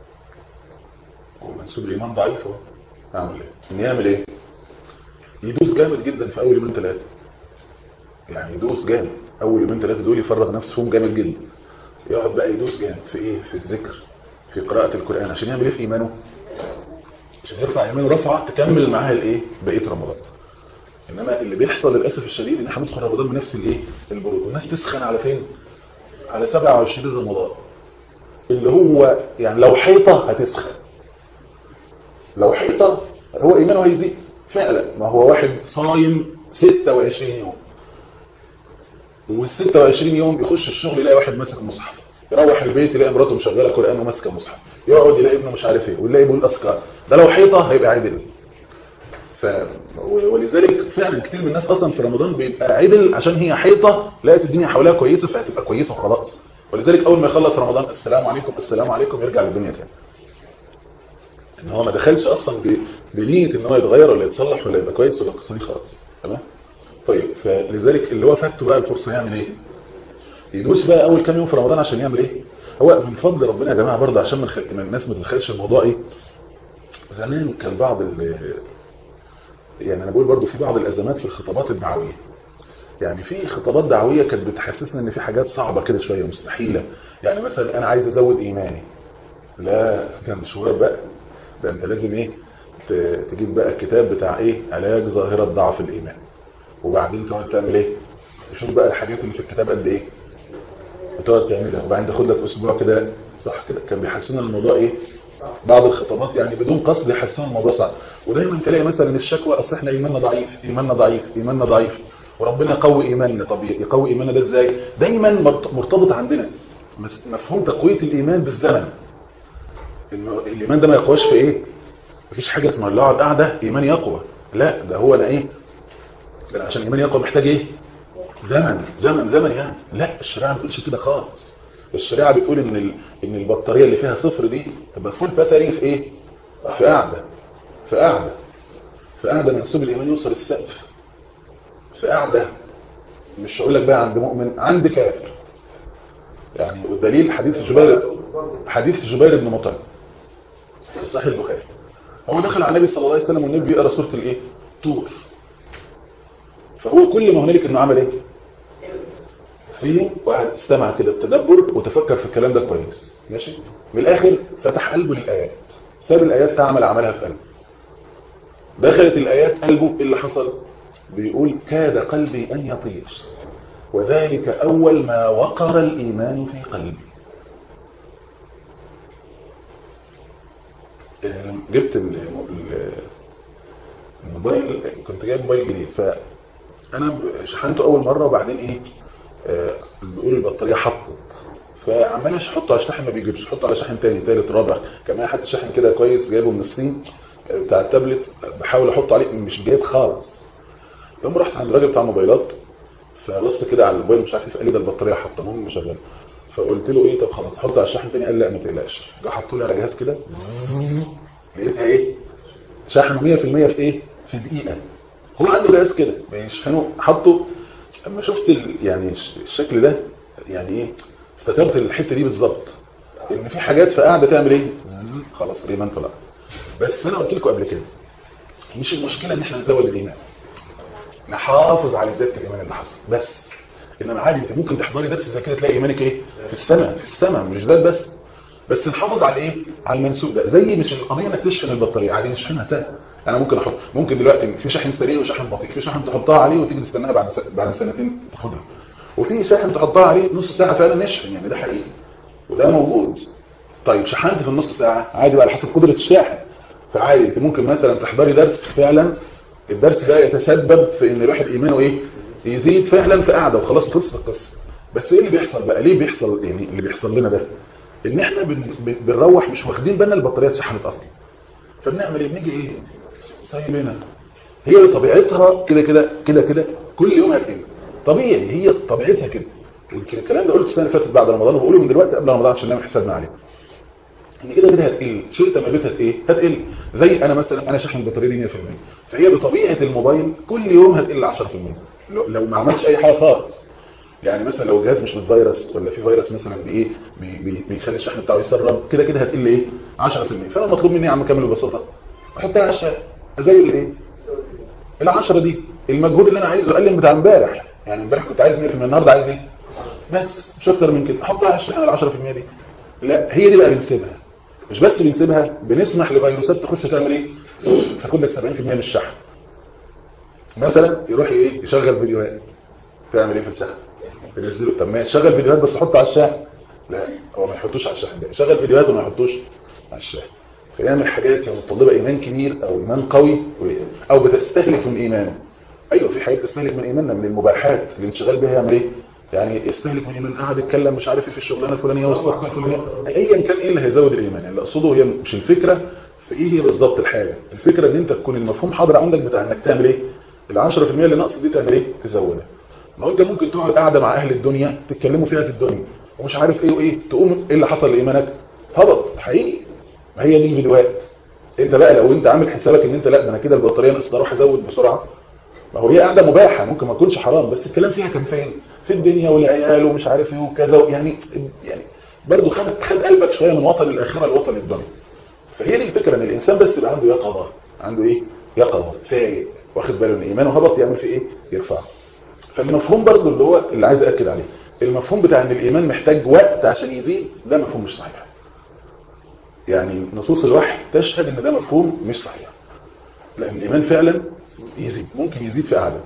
ومنسوب الايمان ضعيف اهو، اعمل ايه؟ اني اعمل ايه؟ يدوس جامد جدا في اول يومين ثلاثه، يعني يدوس جامد اول يومين ثلاثه دول، يفرغ نفسه فيهم جامد جدا، يقعد بقى يدوس جامد في ايه؟ في الذكر، في قراءه القران، عشان يعمل ايه في ايمانه؟ عشان يرفع ايمانه رفعه تكمل معاها الايه؟ بقيه رمضان. انما اللي بيحصل للاسف الشديد ان احنا بندخل رمضان بنفس الايه؟ البرود، والناس تسخن على فين؟ على 27 رمضان، اللي هو يعني لو حيطه هتسخن، لو حيطه هو ايمانه هيزيد فعلا. ما هو واحد صايم 26 يوم، وال 26 يوم يخش الشغل يلاقي واحد ماسك مصحف، يروح البيت يلاقي مراته مشغله قران وماسكه مصحف، يقعد يلاقي ابنه مش عارف ايه، ويلاقي بيقول اذكار. ده لو حيطه هيبقى عدل. ولذلك فعلا كتير من الناس اصلا في رمضان بيبقى عدل عشان هي حيطه لقت الدنيا حواليها كويسه فهتبقى كويسه وخلاص. ولذلك اول ما يخلص رمضان السلام عليكم السلام عليكم يرجع للدنيا تاني. ان هو ما دخلش اصلا بنيه ان هو يتغير ولا يتصلح ولا يبقى كويس ولا القصه دي خالص. تمام. طيب فلذلك اللي هو فاته بقى الفرصه يعمل ايه؟ يدوس بقى اول كام يوم في رمضان عشان يعمل ايه؟ هو من فضل ربنا يا جماعه برضه عشان من الناس ما تتخيلش الموضوع ايه. زمان كان بعض يعني انا بقول برضه في بعض الازمات في الخطابات الدعويه. يعني في خطابات دعويه كانت بتحسسنا ان في حاجات صعبه كده شويه مستحيله. يعني مثلا انا عايز ازود ايماني، لا كان مشوار بقى، ده انت لازم ايه؟ تجيب بقى الكتاب بتاع ايه؟ علاج ظاهره ضعف الايمان، وبعدين تقعد تعمل ايه؟ تشوف بقى الحاجات اللي في الكتاب قد ايه وتقعد تعملها، وبعدين تاخد لك اسبوع كده. صح كده؟ كان بيحسسنا الموضوع ايه؟ بعض الخطابات يعني بدون قصد يحسسنا الموضوع صعب. ودايما تلاقي مثلا الشكوى اصل احنا ايماننا ضعيف ايماننا ضعيف ايماننا ضعيف، وربنا يقوي ايماننا. طب يقوي ايماننا ده ازاي؟ دايما مرتبط عندنا مفهوم تقويه الايمان بالزمن. انه الايمان ده ما يقواش في ايه؟ مفيش حاجه اسمها اللي اقعد قاعده ايمان يقوى، لا ده هو انا ايه؟ ده عشان ايمان يقوى محتاج ايه؟ زمن يعني. لا الشريعه ما بتقولش كده خالص. الشريعه بتقول ان البطاريه اللي فيها صفر دي تبقى فول باتري في ايه؟ في قاعده منسوب الايمان يوصل السقف، في قاعده. مش هقول لك بقى عند مؤمن، عند كافر. يعني والدليل حديث جبير بن مطعم في صحيح البخاري. هو دخل على النبي صلى الله عليه وسلم والنبي بيقرا سوره الايه؟ طور. فهو كل ما هنالك انه عمل ايه؟ في واحد استمع كده بتدبر وتفكر في الكلام ده كويس، ماشي؟ من الاخر فتح قلبه للايات، ساب الايات تعمل عملها في قلبه. دخلت الايات قلبه، ايه اللي حصل؟ بيقول كاد قلبي ان يطير، وذلك اول ما وقر الايمان في قلبي. جبت الموبايل، كنت جايب موبايل جديد، فانا شحنته اول مره وبعدين ايه؟ بيقول البطاريه حطت، فعمال احطه على الشاحن ما بيجيبش، احطه على شاحن تاني ثالث رابع، كمان حتى شاحن كده كويس جايبه من الصين بتاع التابلت، بحاول احطه عليه مش جايب خالص. يوم رحت عند الراجل بتاع الموبايلات، فبصت كده على الموبايل مش عارف ايه، قال لي ده البطاريه حاطه المهم شغاله. فقلت له ايه؟ طب خلاص حطه على الشاحن تاني. قال لا ما تقلقش. جه حطه لي على جهاز كده، لقيتها ايه؟ شاحن 100% في ايه؟ في دقيقه. هو عنده جهاز كده بيشحنه، حطه. اما شفت يعني الشكل ده يعني ايه؟ افتكرت الحته دي بالظبط، ان في حاجات في قاعده تعمل ايه؟ خلاص الايمان طلع. بس انا قلت لكم قبل كده، مش المشكله ان احنا نزود الايمان، نحافظ على زياده الايمان اللي حصل بس. انما عادي انت ممكن تحضري درس زي كده تلاقي ايمانك ايه؟ في السماء مش ده بس نحافظ على ايه؟ على المنسوب ده. زي مش القضيه انك تشحن البطاريه، عادي نشحنها سهل. انا ممكن دلوقتي في شاحن سريع وشاحن بطيء، في شاحن تحطها عليه وتيجي تستناها بعد سنتين تاخدها، وفي شاحن تحطها عليه نص ساعه فعلا نشحن، يعني ده حقيقي وده موجود. طيب شحنت في النص ساعه عادي بقى على حسب قدره الشاحن، فعادي انت ممكن مثلا تحضري درس فعلا الدرس ده يتسبب في ان الواحد ايمانه ايه؟ يزيد فعلا في قاعده وخلاص وخلصت القصه. بس ايه اللي بيحصل بقى؟ ليه بيحصل يعني اللي بيحصل لنا ده؟ ان احنا بنروح مش واخدين بالنا البطاريه اتشحنت اصلا، فبنعمل ايه؟ بنيجي ايه؟ سايبينها. هي طبيعتها كده كل يوم هتقل، طبيعي، هي طبيعتها كده. ويمكن الكلام ده قلته السنه اللي فاتت بعد رمضان، وبقوله من دلوقتي قبل رمضان عشان نعمل حسابنا عليه. ان كده هتقل، شئت ما بيتها ايه؟ هتقل. زي انا مثلا شاحن البطاريه دي 100%، فهي بطبيعه الموبايل كل يوم هتقل 10% لو ما عملتش اي حاجه خالص. يعني مثلا لو الجهاز مش بالفيروس ولا في فيروس مثلا بايه بيخلي الشحن بتاعه يسرب، كده هتقل ايه؟ 10%. فانا المطلوب مني يا عم كامل ببساطه احطها على الشاحن، زي الايه؟ ال10 دي المجهود اللي انا عايزه اقل من بتاع امبارح، يعني امبارح كنت عايز 100%، النهارده عايز ايه؟ بس مش اكتر من كده. احطها على الشحن ال 10% دي. لا، هي دي بقى بنسيبها. مش بس بنسيبها، بنسمح لفيروسات تخش تعمل ايه؟ تاخد لك 70% من الشحن. مثلا يروح ايه؟ يشغل فيديوهات. تعمل ايه في الشحن؟ ينزله. طب ما يشغل فيديوهات بس حطه على الشحن. لا، هو ما يحطوش على الشحن، ده يشغل فيديوهات وما يحطوش على الشحن. فيعمل حاجات يعني متطلبه ايمان كبير او ايمان قوي، او بتستهلك من ايمانه. ايوه، في حاجات تستهلك من ايماننا، من المباحات الانشغال بها. يعمل ايه؟ يعني يستهلك من ايمان، قاعد يتكلم مش عارف ايه في الشغلانه الفلانيه والصفقه الفلانيه، ايا كان ايه اللي هيزود الايمان. اللي اقصده هي مش الفكره في ايه هي بالظبط الحاجه، الفكره ان انت تكون المفهوم حاضر عندك بتاع انك تعمل ايه. ال 10% اللي ناقصه دي تعمل ايه؟ تزودها. ما هو انت ممكن تقعد قاعده مع اهل الدنيا تتكلموا فيها في الدنيا ومش عارف ايه وايه، تقوم ايه اللي حصل لايمانك؟ هبط حقيقي. ما هي دي الفيديوهات. انت بقى لو انت عامل حسابك ان انت لا، ده انا كده البطاريه ناقصه اروح ازود بسرعه، ما هو هي قاعده مباحه ممكن ما تكونش حرام، بس الكلام فيها كان فين؟ في الدنيا والعيال ومش عارف ايه وكذا، يعني برضه خد قلبك شويه من وطن الاخره لوطن الدنيا. فهي دي الفكره، ان الانسان بس يبقى عنده يقظه، عنده ايه؟ يقظه، فايق، واخد باله ان ايمانه هبط، يعمل فيه ايه؟ يرفعه. فالمفهوم برضه اللي هو اللي عايز اكد عليه، المفهوم بتاع ان الايمان محتاج وقت عشان يزيد، ده مفهوم مش صحيح. يعني نصوص الوحي تشهد ان ده مفهوم مش صحيح. لان الايمان فعلا يزيد، ممكن يزيد في اعلى،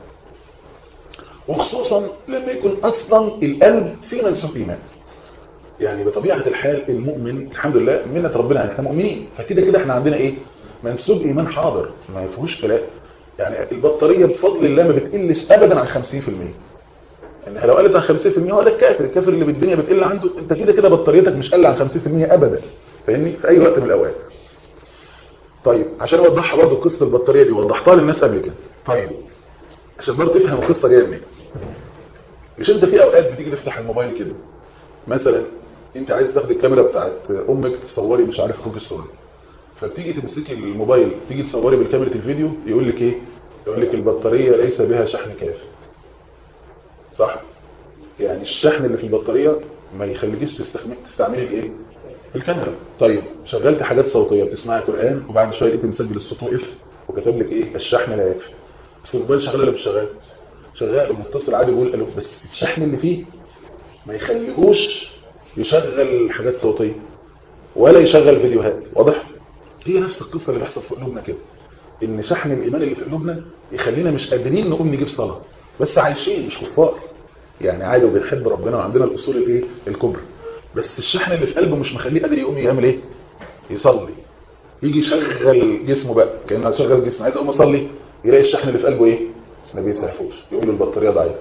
وخصوصا لما يكون اصلا القلب فيه منسوب ايمان. يعني بطبيعه الحال المؤمن الحمد لله منة ربنا احنا مؤمنين، فكده كده احنا عندنا ايه؟ منسوب ايمان حاضر ما فيهوش كلام. يعني البطاريه بفضل الله ما بتقلش ابدا عن 50%. يعني لو قلت عن 50% هو ده الكافر اللي بالدنيا بتقل عنده، انت كده كده بطاريتك مش قل عن 50% ابدا. فاهمني؟ في اي وقت من الاوقات. طيب عشان اوضحها برضه قصه البطاريه دي وضحتها للناس قبل كده. طيب عشان برضه تفهم القصه جايه منين. مش انت في اوقات بتيجي تفتح الموبايل كده مثلا، انت عايز تاخد الكاميرا بتاعت امك تصوري مش عارف اخوك الصغير، فبتيجي تمسكي الموبايل تيجي تصوري بالكاميرا الفيديو، يقول لك ايه؟ يقول لك البطاريه ليس بها شحن كافي. صح؟ يعني الشحن اللي في البطاريه ما يخليكيش تستعملي الايه؟ الكاميرا. طيب شغلت حاجات صوتيه بتسمعي قران وبعد شويه لقيتي مسجل الصوت وقف وكتب لك ايه؟ الشحن لا يكفي. بس الموبايل شغال ولا مش شغال؟ شغال ومتصل عادي بيقول الو، بس الشحن اللي فيه ما يخليهوش يشغل حاجات صوتيه ولا يشغل فيديوهات. واضح؟ هي نفس القصه اللي بيحصل في قلوبنا كده، ان شحن الايمان اللي في قلوبنا يخلينا مش قادرين نقوم نجيب صلاه، بس عايشين مش كفار يعني عادي وبنحب ربنا وعندنا الاصول الايه؟ الكبرى، بس الشحن اللي في قلبه مش مخليه قادر يقوم يعمل ايه؟ يصلي. يجي يشغل جسمه بقى كانه هيشغل جسمه، عايز اقوم اصلي، يلاقي الشحن اللي في قلبه ايه؟ ما بيسعفوش، يقول البطاريه ضعيفه.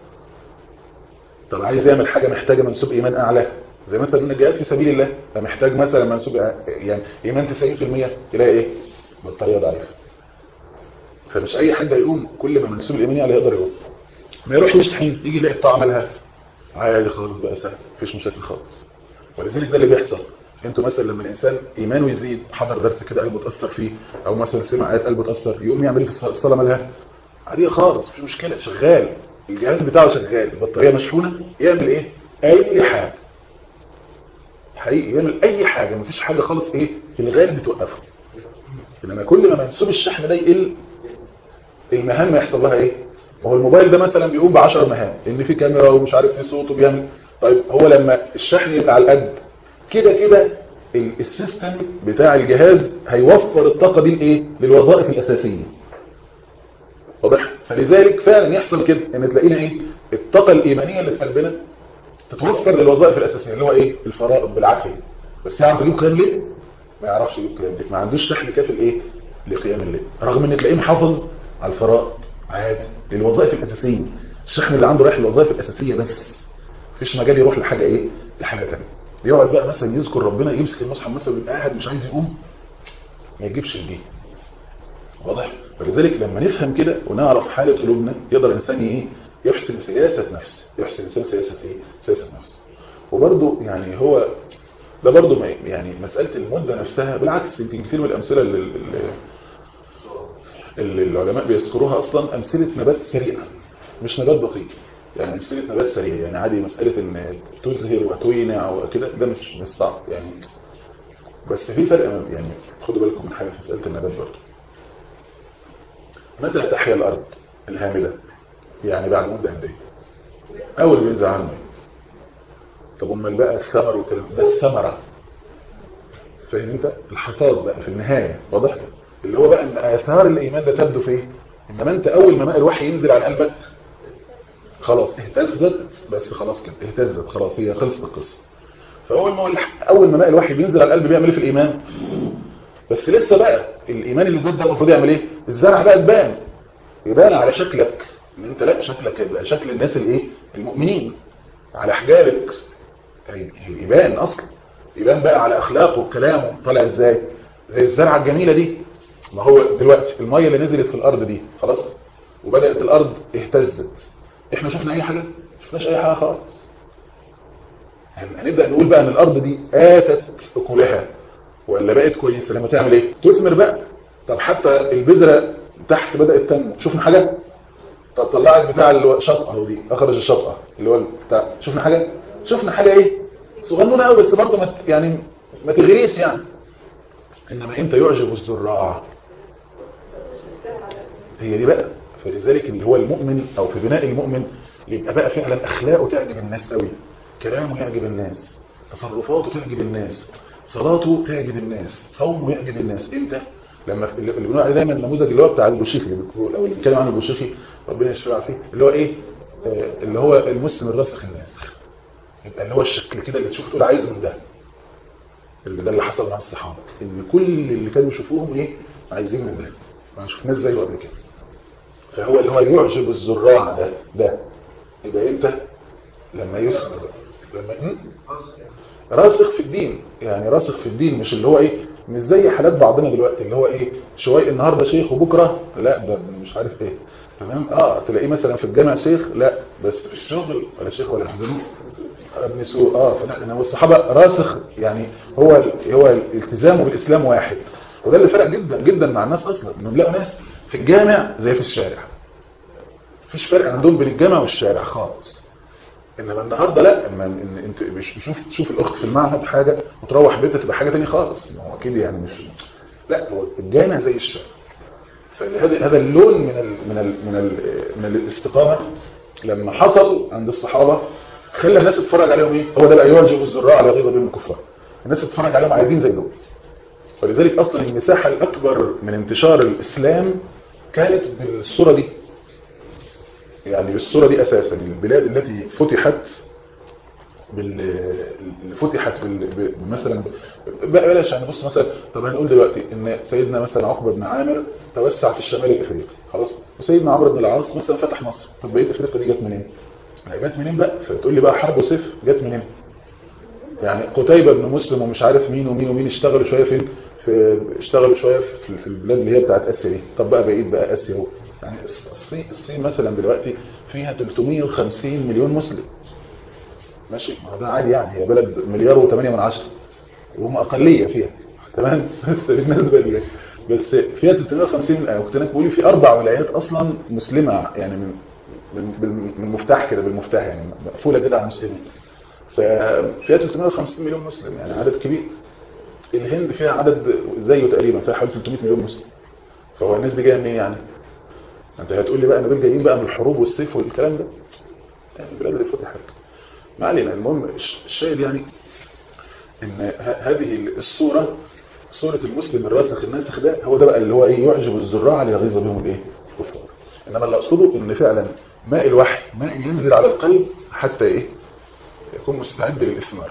طب عايز يعمل حاجه محتاجه منسوب ايمان اعلى، زي مثلا ان الجهاد في سبيل الله فمحتاج مثلا منسوب يعني ايمان 90%، يلاقي ايه؟ بطاريه ضعيفه. فمش اي حد هيقوم كل ما منسوب الايمان يعلى يقدر يقوم. ما يروح يشحن يجي يلاقي الطاقه عملها عادي خالص بقى، سهل مفيش مشاكل خالص. ولذلك ده اللي بيحصل. انتوا مثلا لما الانسان ايمانه يزيد، حضر درس كده قلبه اتاثر فيه، او مثلا سمع ايات قلبه اتاثر، يقوم يعمل ايه في الصلاه؟ مالها عاديه خالص مفيش مشكله، شغال الجهاز بتاعه شغال، البطاريه مشحونه، يعمل ايه؟ اي حاجه حقيقي، يعمل اي حاجه مفيش حاجه خالص ايه في الغالب بتوقفه. انما كل ما منسوب الشحن ده يقل، المهام يحصل لها ايه؟ وهو الموبايل ده مثلا بيقوم ب10 مهام، ان في كاميرا ومش عارف في صوت وبيعمل. طيب هو لما الشحن يبقى على القد كده كده السيستم بتاع الجهاز هيوفر الطاقه دي لايه؟ للوظائف الاساسيه. واضح؟ فلذلك فعلا يحصل كده ان تلاقينا ايه؟ الطاقه الايمانيه اللي في قلبنا تتوفر للوظائف الاساسيه اللي هو ايه؟ الفرائض بالعافيه. بس يعرف يجيب قيام ليل؟ ما يعرفش يجيب قيام ليل، ما عندوش شحن كافي لايه؟ لقيام الليل، رغم ان تلاقيه محافظ على الفرائض عادي للوظائف الاساسيه. الشحن اللي عنده رايح للوظائف الاساسيه بس، مفيش مجال يروح لحاجه ايه؟ لحاجه ثانيه. يقعد بقى مثلا يذكر ربنا، يمسك المصحف مثلا ويبقى قاعد مش عايز يقوم، ما يجيبش دي. واضح؟ ولذلك لما نفهم كده ونعرف حاله قلوبنا، يقدر الانسان ايه؟ يحسن سياسه نفسه، يحسن الانسان سياسه ايه؟ سياسه نفسه. وبرده يعني هو ده برضه يعني مساله المده نفسها، بالعكس يمكن كثير من الامثله اللي العلماء بيذكروها اصلا امثله نبات سريع مش نبات دقيق. يعني امثله نبات سريع، يعني عادي مساله ان تزهر وتوينع وكده، ده مش صعب يعني. بس في فرق، يعني خدوا بالكم من حاجه في مساله النبات برضه. متى تحيا الارض الهامده؟ يعني بعد مده قد ايه؟ اول بينزل عنه. طب امال بقى الثمر والكلام ده الثمره، فاهم انت؟ الحصاد بقى في النهايه، واضح؟ اللي هو بقى ان اثار الايمان ده تبدو في ايه؟ انما انت اول ما ماء الوحي ينزل على قلبك خلاص اهتزت، بس خلاص كده اهتزت خلاص، هي خلصت القصه. اول ما ماء الوحي بينزل على القلب بيعمل ايه في الايمان؟ بس لسه بقى الايمان اللي زاد ده المفروض يعمل ايه؟ الزرع بقى يبان على شكلك، ان انت لا شكلك يبقى شكل الناس الايه؟ المؤمنين، على حجابك يبان اصلا، يبان بقى على اخلاقه وكلامه طالع ازاي، زي الزرعه الجميله دي. ما هو دلوقتي الميه اللي نزلت في الارض دي خلاص، وبدات الارض اهتزت، احنا شفنا اي حاجه؟ ما شفناش اي حاجه خالص. هنبدا نقول بقى ان الارض دي اتت اكلها ولا بقت كويسه لما تعمل ايه؟ تثمر بقى. طب حتى البذره تحت بدات تنمو، شفنا حاجه؟ طب طلعت بتاع الشطأه اهو دي، اخرج الشطأه اللي هو بتاع، شفنا حاجه؟ شفنا حاجه ايه؟ صغنونه قوي بس برضه يعني ما تغريش يعني. انما انت يعجب الزراع، هي دي بقى. فلذلك اللي هو المؤمن او في بناء المؤمن يبقى بقى فعلا اخلاقه تعجب الناس قوي، كلامه يعجب الناس، تصرفاته تعجب الناس، صلاته تعجب الناس، صومه يعجب الناس. امتى؟ لما اللي بنقول عليه دايما النموذج اللي هو بتاع البوشيخي، اللي بيقول او اللي بيتكلم عن البوشيخي ربنا يشفع فيه، اللي هو ايه؟ اللي هو المسلم الراسخ الناسخ. يبقى اللي هو الشكل كده اللي تشوف تقول عايز من ده. ده اللي حصل مع الصحابه، ان كل اللي كانوا يشوفوهم ايه؟ عايزين من ده، ما شفناش زيه قبل كده. فهو اللي هو يعجب الزراع ده يبقى امتى؟ لما يثمر، لما راسخ في الدين، يعني راسخ في الدين، مش اللي هو ايه؟ مش زي حالات بعضنا دلوقتي اللي هو ايه؟ شويه النهارده شيخ وبكره لا ده مش عارف ايه، تمام؟ تلاقيه مثلا في الجامع شيخ، لا بس في الشغل ولا شيخ ولا حزنوه ابن سوء. فانا والصحابه راسخ، يعني هو التزامه بالاسلام واحد. وده اللي فرق جدا جدا مع الناس اصلا، انهم لقوا ناس في الجامع زي في الشارع، مفيش فرق عندهم بين الجامع والشارع خالص. انما النهارده لا، اما انت تشوف الاخت في المعهد حاجه وتروح بيتها تبقى حاجه ثانيه خالص. هو اكيد يعني مش، لا هو الجامع زي الشارع. فهذا اللون من الاستقامه لما حصل عند الصحابه خلى الناس تتفرج عليهم ايه؟ هو ده بقى يعجب الزراع على غيظ بهم الكفار. الناس تتفرج عليهم عايزين زي دول. ولذلك اصلا المساحه الاكبر من انتشار الاسلام كانت بالصوره دي، يعني بالصوره دي اساسا. البلاد التي فتحت مثلا بلاش يعني، بص مثلا، طب هنقول دلوقتي ان سيدنا مثلا عقبه بن عامر توسع في الشمال الافريقي خلاص، وسيدنا عمرو بن العاص مثلا فتح مصر. طب بقيه افريقيا دي جت منين؟ جت منين بقى؟ فتقول لي بقى حرب وسيف، جت منين؟ يعني قتيبة بن مسلم ومش عارف مين ومين ومين اشتغلوا شويه فين؟ اشتغلوا شويه في البلاد اللي هي بتاعت اسيا دي. طب بقى بقيت بقى اسيا اهو، يعني الصين مثلا دلوقتي فيها 350 مليون مسلم، ماشي؟ ما ده عادي يعني، هي بلد 1.8 وهم اقليه فيها، تمام؟ بس بالنسبه لي بس فيها 350. كنت انا بقول في 4 ولايات اصلا مسلمه، يعني من المفتاح كده، بالمفتاح يعني مقفوله كده على المسلمين. ففيها 350 مليون مسلم، يعني عدد كبير. الهند فيها عدد زيه تقريبا، فيها حوالي 300 مليون مسلم. فهو الناس دي جايه منين يعني؟ انت هتقول لي بقى ان دول جايين بقى من الحروب والسيف والكلام ده؟ يعني البلاد اللي فتحت ما علينا. المهم الشاهد يعني ان هذه الصوره، صوره المسلم الراسخ الناسخ ده، هو ده بقى اللي هو ايه؟ يعجب الزراع ليغيظ بهم الايه؟ الكفار. انما اللي اقصده ان فعلا ماء الوحي ماء ينزل على القلب حتى ايه؟ يكون مستعد للاثمار.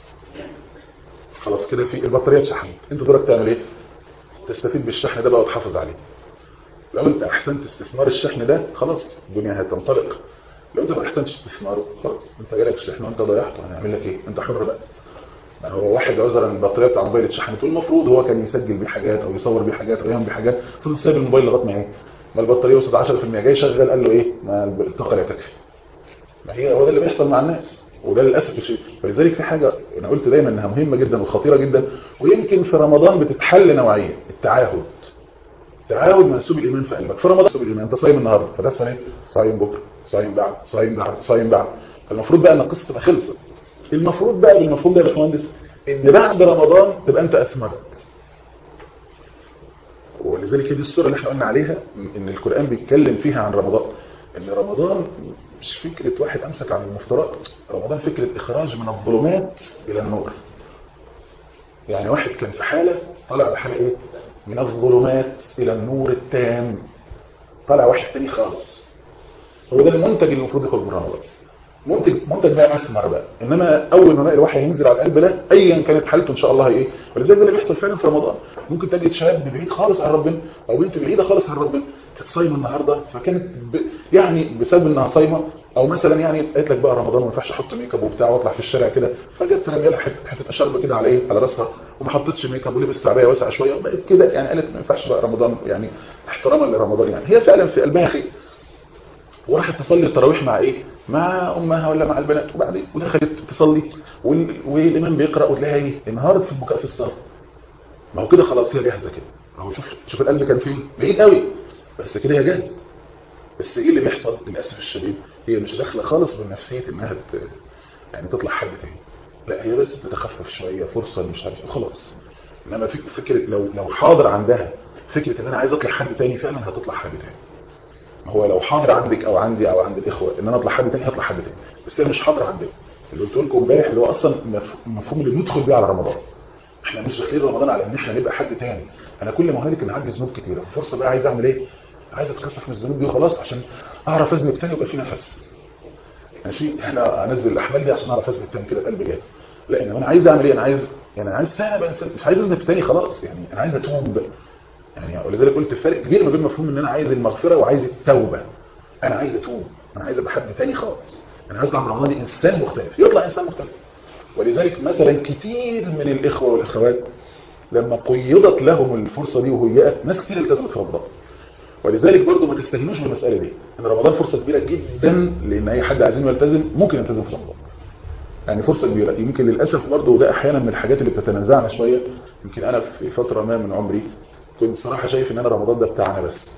خلاص كده في البطاريه اتشحنت، انت دورك تعمل ايه؟ تستفيد بالشحن ده بقى وتحافظ عليه. لو انت احسنت استثمار الشحن ده خلاص الدنيا هتنطلق. لو انت ما احسنتش استثماره خلاص انت جالك الشحن وانت ضيعته، هنعمل لك ايه؟ انت حر بقى. يعني هو واحد عذرا البطاريه بتاع الموبايل اتشحنت، والمفروض هو كان يسجل بيه حاجات او يصور بيه حاجات او يعمل بيه حاجات، المفروض سايب الموبايل لغايه ما ايه؟ ما البطاريه وصلت 10% جاي شغال، قال له ايه؟ ما الطاقه لا تكفي. ما هي هو ده اللي بيحصل مع الناس، وده للاسف الشيء. فلذلك في حاجه انا قلت دايما انها مهمه جدا وخطيره جدا، ويمكن في رمضان بتتحل نوعيا: التعاهد. تعاهد منسوب الايمان في قلبك. في رمضان منسوب الايمان، انت صايم النهارده فتحسن ايه؟ صايم بكره، صايم بعد، صايم بعد، صايم بعد. المفروض بقى ان القصه تبقى خلصت. المفروض بقى بالمفهوم ده يا باشمهندس ان بعد رمضان تبقى انت اثمرت. ولذلك دي السوره اللي احنا قلنا عليها ان القران بيتكلم فيها عن رمضان، ان رمضان مش فكرة واحد امسك عن المفترات. رمضان فكرة اخراج من الظلمات الى النور. يعني واحد كان في حالة طلع بحالة ايه؟ من الظلمات الى النور التام. طلع واحد تاني خالص. هو ده المنتج اللي المفروض يخرج من رمضان. منتج بقى اثمر بقى. انما اول ما ماء الوحي ينزل على القلب ده ايا كانت حالته ان شاء الله ايه. ولذلك ده اللي بيحصل فعلا في رمضان. ممكن تجد شاب بعيد خالص عن ربنا او بنت بعيده خالص عن ربنا كانت صايمه النهارده، فكانت يعني بسبب انها صايمه او مثلا يعني قالت لك بقى رمضان ما ينفعش احط ميك اب وبتاع واطلع في الشارع كده، فجت رمي لها حته شربه كده على ايه، على راسها، وما حطتش ميك اب ولبست عبايه واسعه شويه وبقت كده، يعني قالت ما ينفعش بقى رمضان، يعني احتراما لرمضان. يعني هي فعلا في قلبها خير، وراحت تصلي التراويح مع ايه، مع امها ولا مع البنات، وبعدين ودخلت تصلي والامام بيقرا وتلاقيها ايه، انهارت في البكاء في الصلاه. ما هو كده خلاص هي جاهزه كده. اهو شوف القلب كان فين، بعيد قوي، بس كده هي جاهزه. بس ايه اللي بيحصل للاسف الشديد، هي مش داخله خالص بنفسيه انها يعني تطلع حد تاني، لا هي بس بتتخفف شويه، فرصه مش عارف خلاص. انما فكره لو حاضر عندها فكره ان انا عايز اطلع حد تاني، فعلا هتطلع حد تاني. هو لو حاضر عندك او عندي او عند الاخوه ان انا اطلع حد تاني، هطلع حد تاني، بس هي مش حاضر عندنا. اللي قلت لكم امبارح اللي هو اصلا المفهوم اللي ندخل بيه على رمضان. احنا مش داخلين رمضان على ان احنا نبقى حد تاني. انا كل ما هنالك ان عندي ذنوب كتيره، فرصه بقى عايز اعمل ايه، عايز اتخفف من الذنوب دي وخلاص عشان اعرف اذنب تاني ويبقى في نفس. ماشي، احنا هنزل الاحمال دي عشان اعرف اذنب تاني كده بقلب جامد. لا انا عايز اعمل ايه، انا عايز سنه بقى، مش عايز اذنب تاني خلاص، يعني انا عايز اتوب. يعني ولذلك قلت الفرق كبير ما بين مفهوم ان انا عايز المغفره وعايز التوبه. انا عايز اتوب، انا عايز ابقى حد تاني خالص، انا هطلع من رمضان انسان مختلف، يطلع انسان مختلف. ولذلك مثلا كتير من الاخوه والاخوات لما قيضت لهم الفرصه دي وهيئت، ناس كتير التزمت في رمضان. ولذلك برضو ما تستهينوش بالمساله دي، ان رمضان فرصه كبيره جدا، لان اي حد عايزين يلتزم ممكن يلتزم في رمضان. يعني فرصه كبيره. يمكن للاسف برضو ده احيانا من الحاجات اللي بتتنازعنا شويه. يمكن انا في فتره ما من عمري كنت صراحه شايف ان انا رمضان ده بتاعنا بس.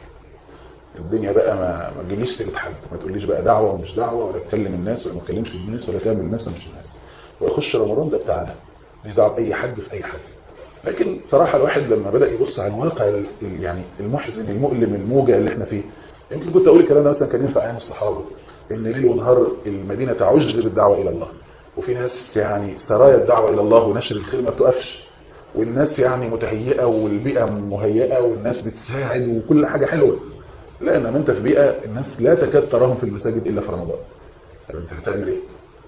الدنيا بقى ما تجيبليش سيره حد، ما تقوليش بقى دعوه ومش دعوه، ولا تكلم الناس ولا ما تكلمش الناس، ولا تعمل الناس ولا مش الناس، واخش رمضان ده بتاعنا، مش دعوه باي حد في اي حاجه. لكن صراحه الواحد لما بدا يبص على الواقع يعني المحزن المؤلم الموجع اللي احنا فيه، يمكن كنت اقول الكلام ده مثلا كان ينفع ايام الصحابه، ان ليل ونهار المدينه تعج بالدعوه الى الله، وفي ناس يعني سرايا الدعوه الى الله ونشر الخير ما بتقفش، والناس يعني متهيئه والبيئه مهيئه والناس بتساعد وكل حاجه حلوه. لا انما انت في بيئه الناس لا تكاد تراهم في المساجد الا في رمضان. طب انت هتعمل ايه؟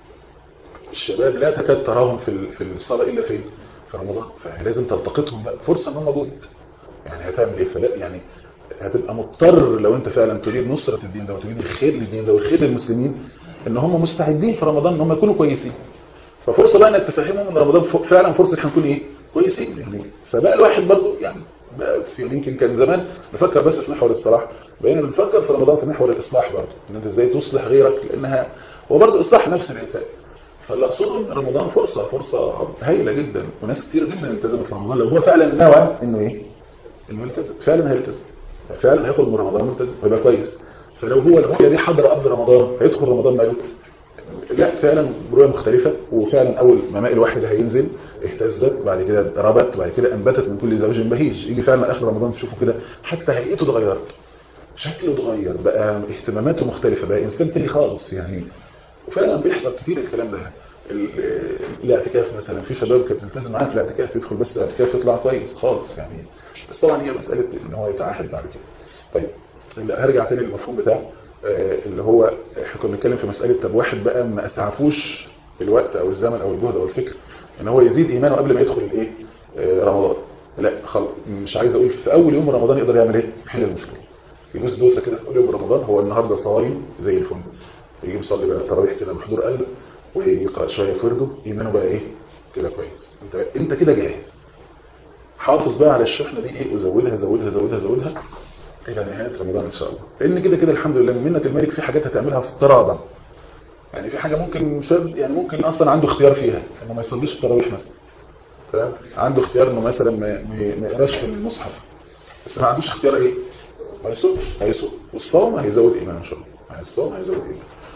الشباب لا تكاد تراهم في الصلاه الا في رمضان، فلازم تلتقطهم بقى فرصه ان هم موجود. يعني هتعمل ايه؟ فلا يعني هتبقى مضطر لو انت فعلا تريد نصره الدين ده وتريد الخير للدين ده والخير للمسلمين، ان هم مستعدين في رمضان ان هم يكونوا كويسين. ففرصه بقى انك تفهمهم ان رمضان فعلا فرصه احنا نكون ايه؟ كويسين يعني. فبقى الواحد برضه يعني بقى في يمكن كان زمان نفكر بس في محور الاصلاح، بقينا بنفكر في رمضان في محور الاصلاح برضه، ان انت ازاي تصلح غيرك، لانها هو برضه اصلاح نفس الانسان. فاللي اقصده ان رمضان فرصه هايله جدا، وناس كتير جدا التزمت في رمضان لو هو فعلا نوى انه ايه؟ انه يلتزم، فعلا هيلتزم، فعلا هيخرج من رمضان ملتزم ويبقى كويس. فلو هو الرؤيه دي حاضره قبل رمضان هيدخل رمضان ما يدخل. لا فعلا رؤيه مختلفه، وفعلا اول ما ماء الواحد هينزل اهتزت، بعد كده ربت، بعد كده انبتت من كل زوج بهيج. يجي فعلا اخر رمضان تشوفه كده حتى هيئته اتغيرت، شكله اتغير، بقى اهتماماته مختلفه، بقى انسان تاني خالص يعني. وفعلا بيحصل كتير الكلام ده. الاعتكاف مثلا، في شباب كانت بتلتزم معانا في الاعتكاف، يدخل بس الاعتكاف يطلع كويس خالص يعني. بس طبعا هي مساله ان هو يتعهد بعد كده. طيب هرجع تاني للمفهوم بتاع اللي هو احنا كنا بنتكلم في مساله، طب واحد بقى ما اسعفوش الوقت او الزمن او الجهد او الفكر ان هو يزيد ايمانه قبل ما يدخل الايه رمضان. لا خلاص، مش عايز اقول في اول يوم رمضان يقدر يعمل ايه، يحل المشكله، يدوس دوسه كده في اول يوم رمضان. هو النهارده صايم زي الفل، يجي يصلي بقى التراويح كده بحضور قلب، ويقرا شويه فرده، ايمانه بقى ايه كده كويس. انت كده جاهز. حافظ بقى على الشحنه دي ايه، وزودها زودها زودها زودها الى نهايه رمضان ان شاء الله. لان كده كده الحمد لله من منة الملك في حاجات هتعملها افتراضا. يعني في حاجه ممكن شاب يعني ممكن اصلا عنده اختيار فيها انه ما يصليش التراويح مثلا، فاهم؟ عنده اختيار انه مثلا ما يقراش في المصحف، بس ما عندوش اختيار ايه، ما يصومش. هيصوم، والصوم هيزود ايمان ان شاء الله، يعني الصوم هيزود ايمان.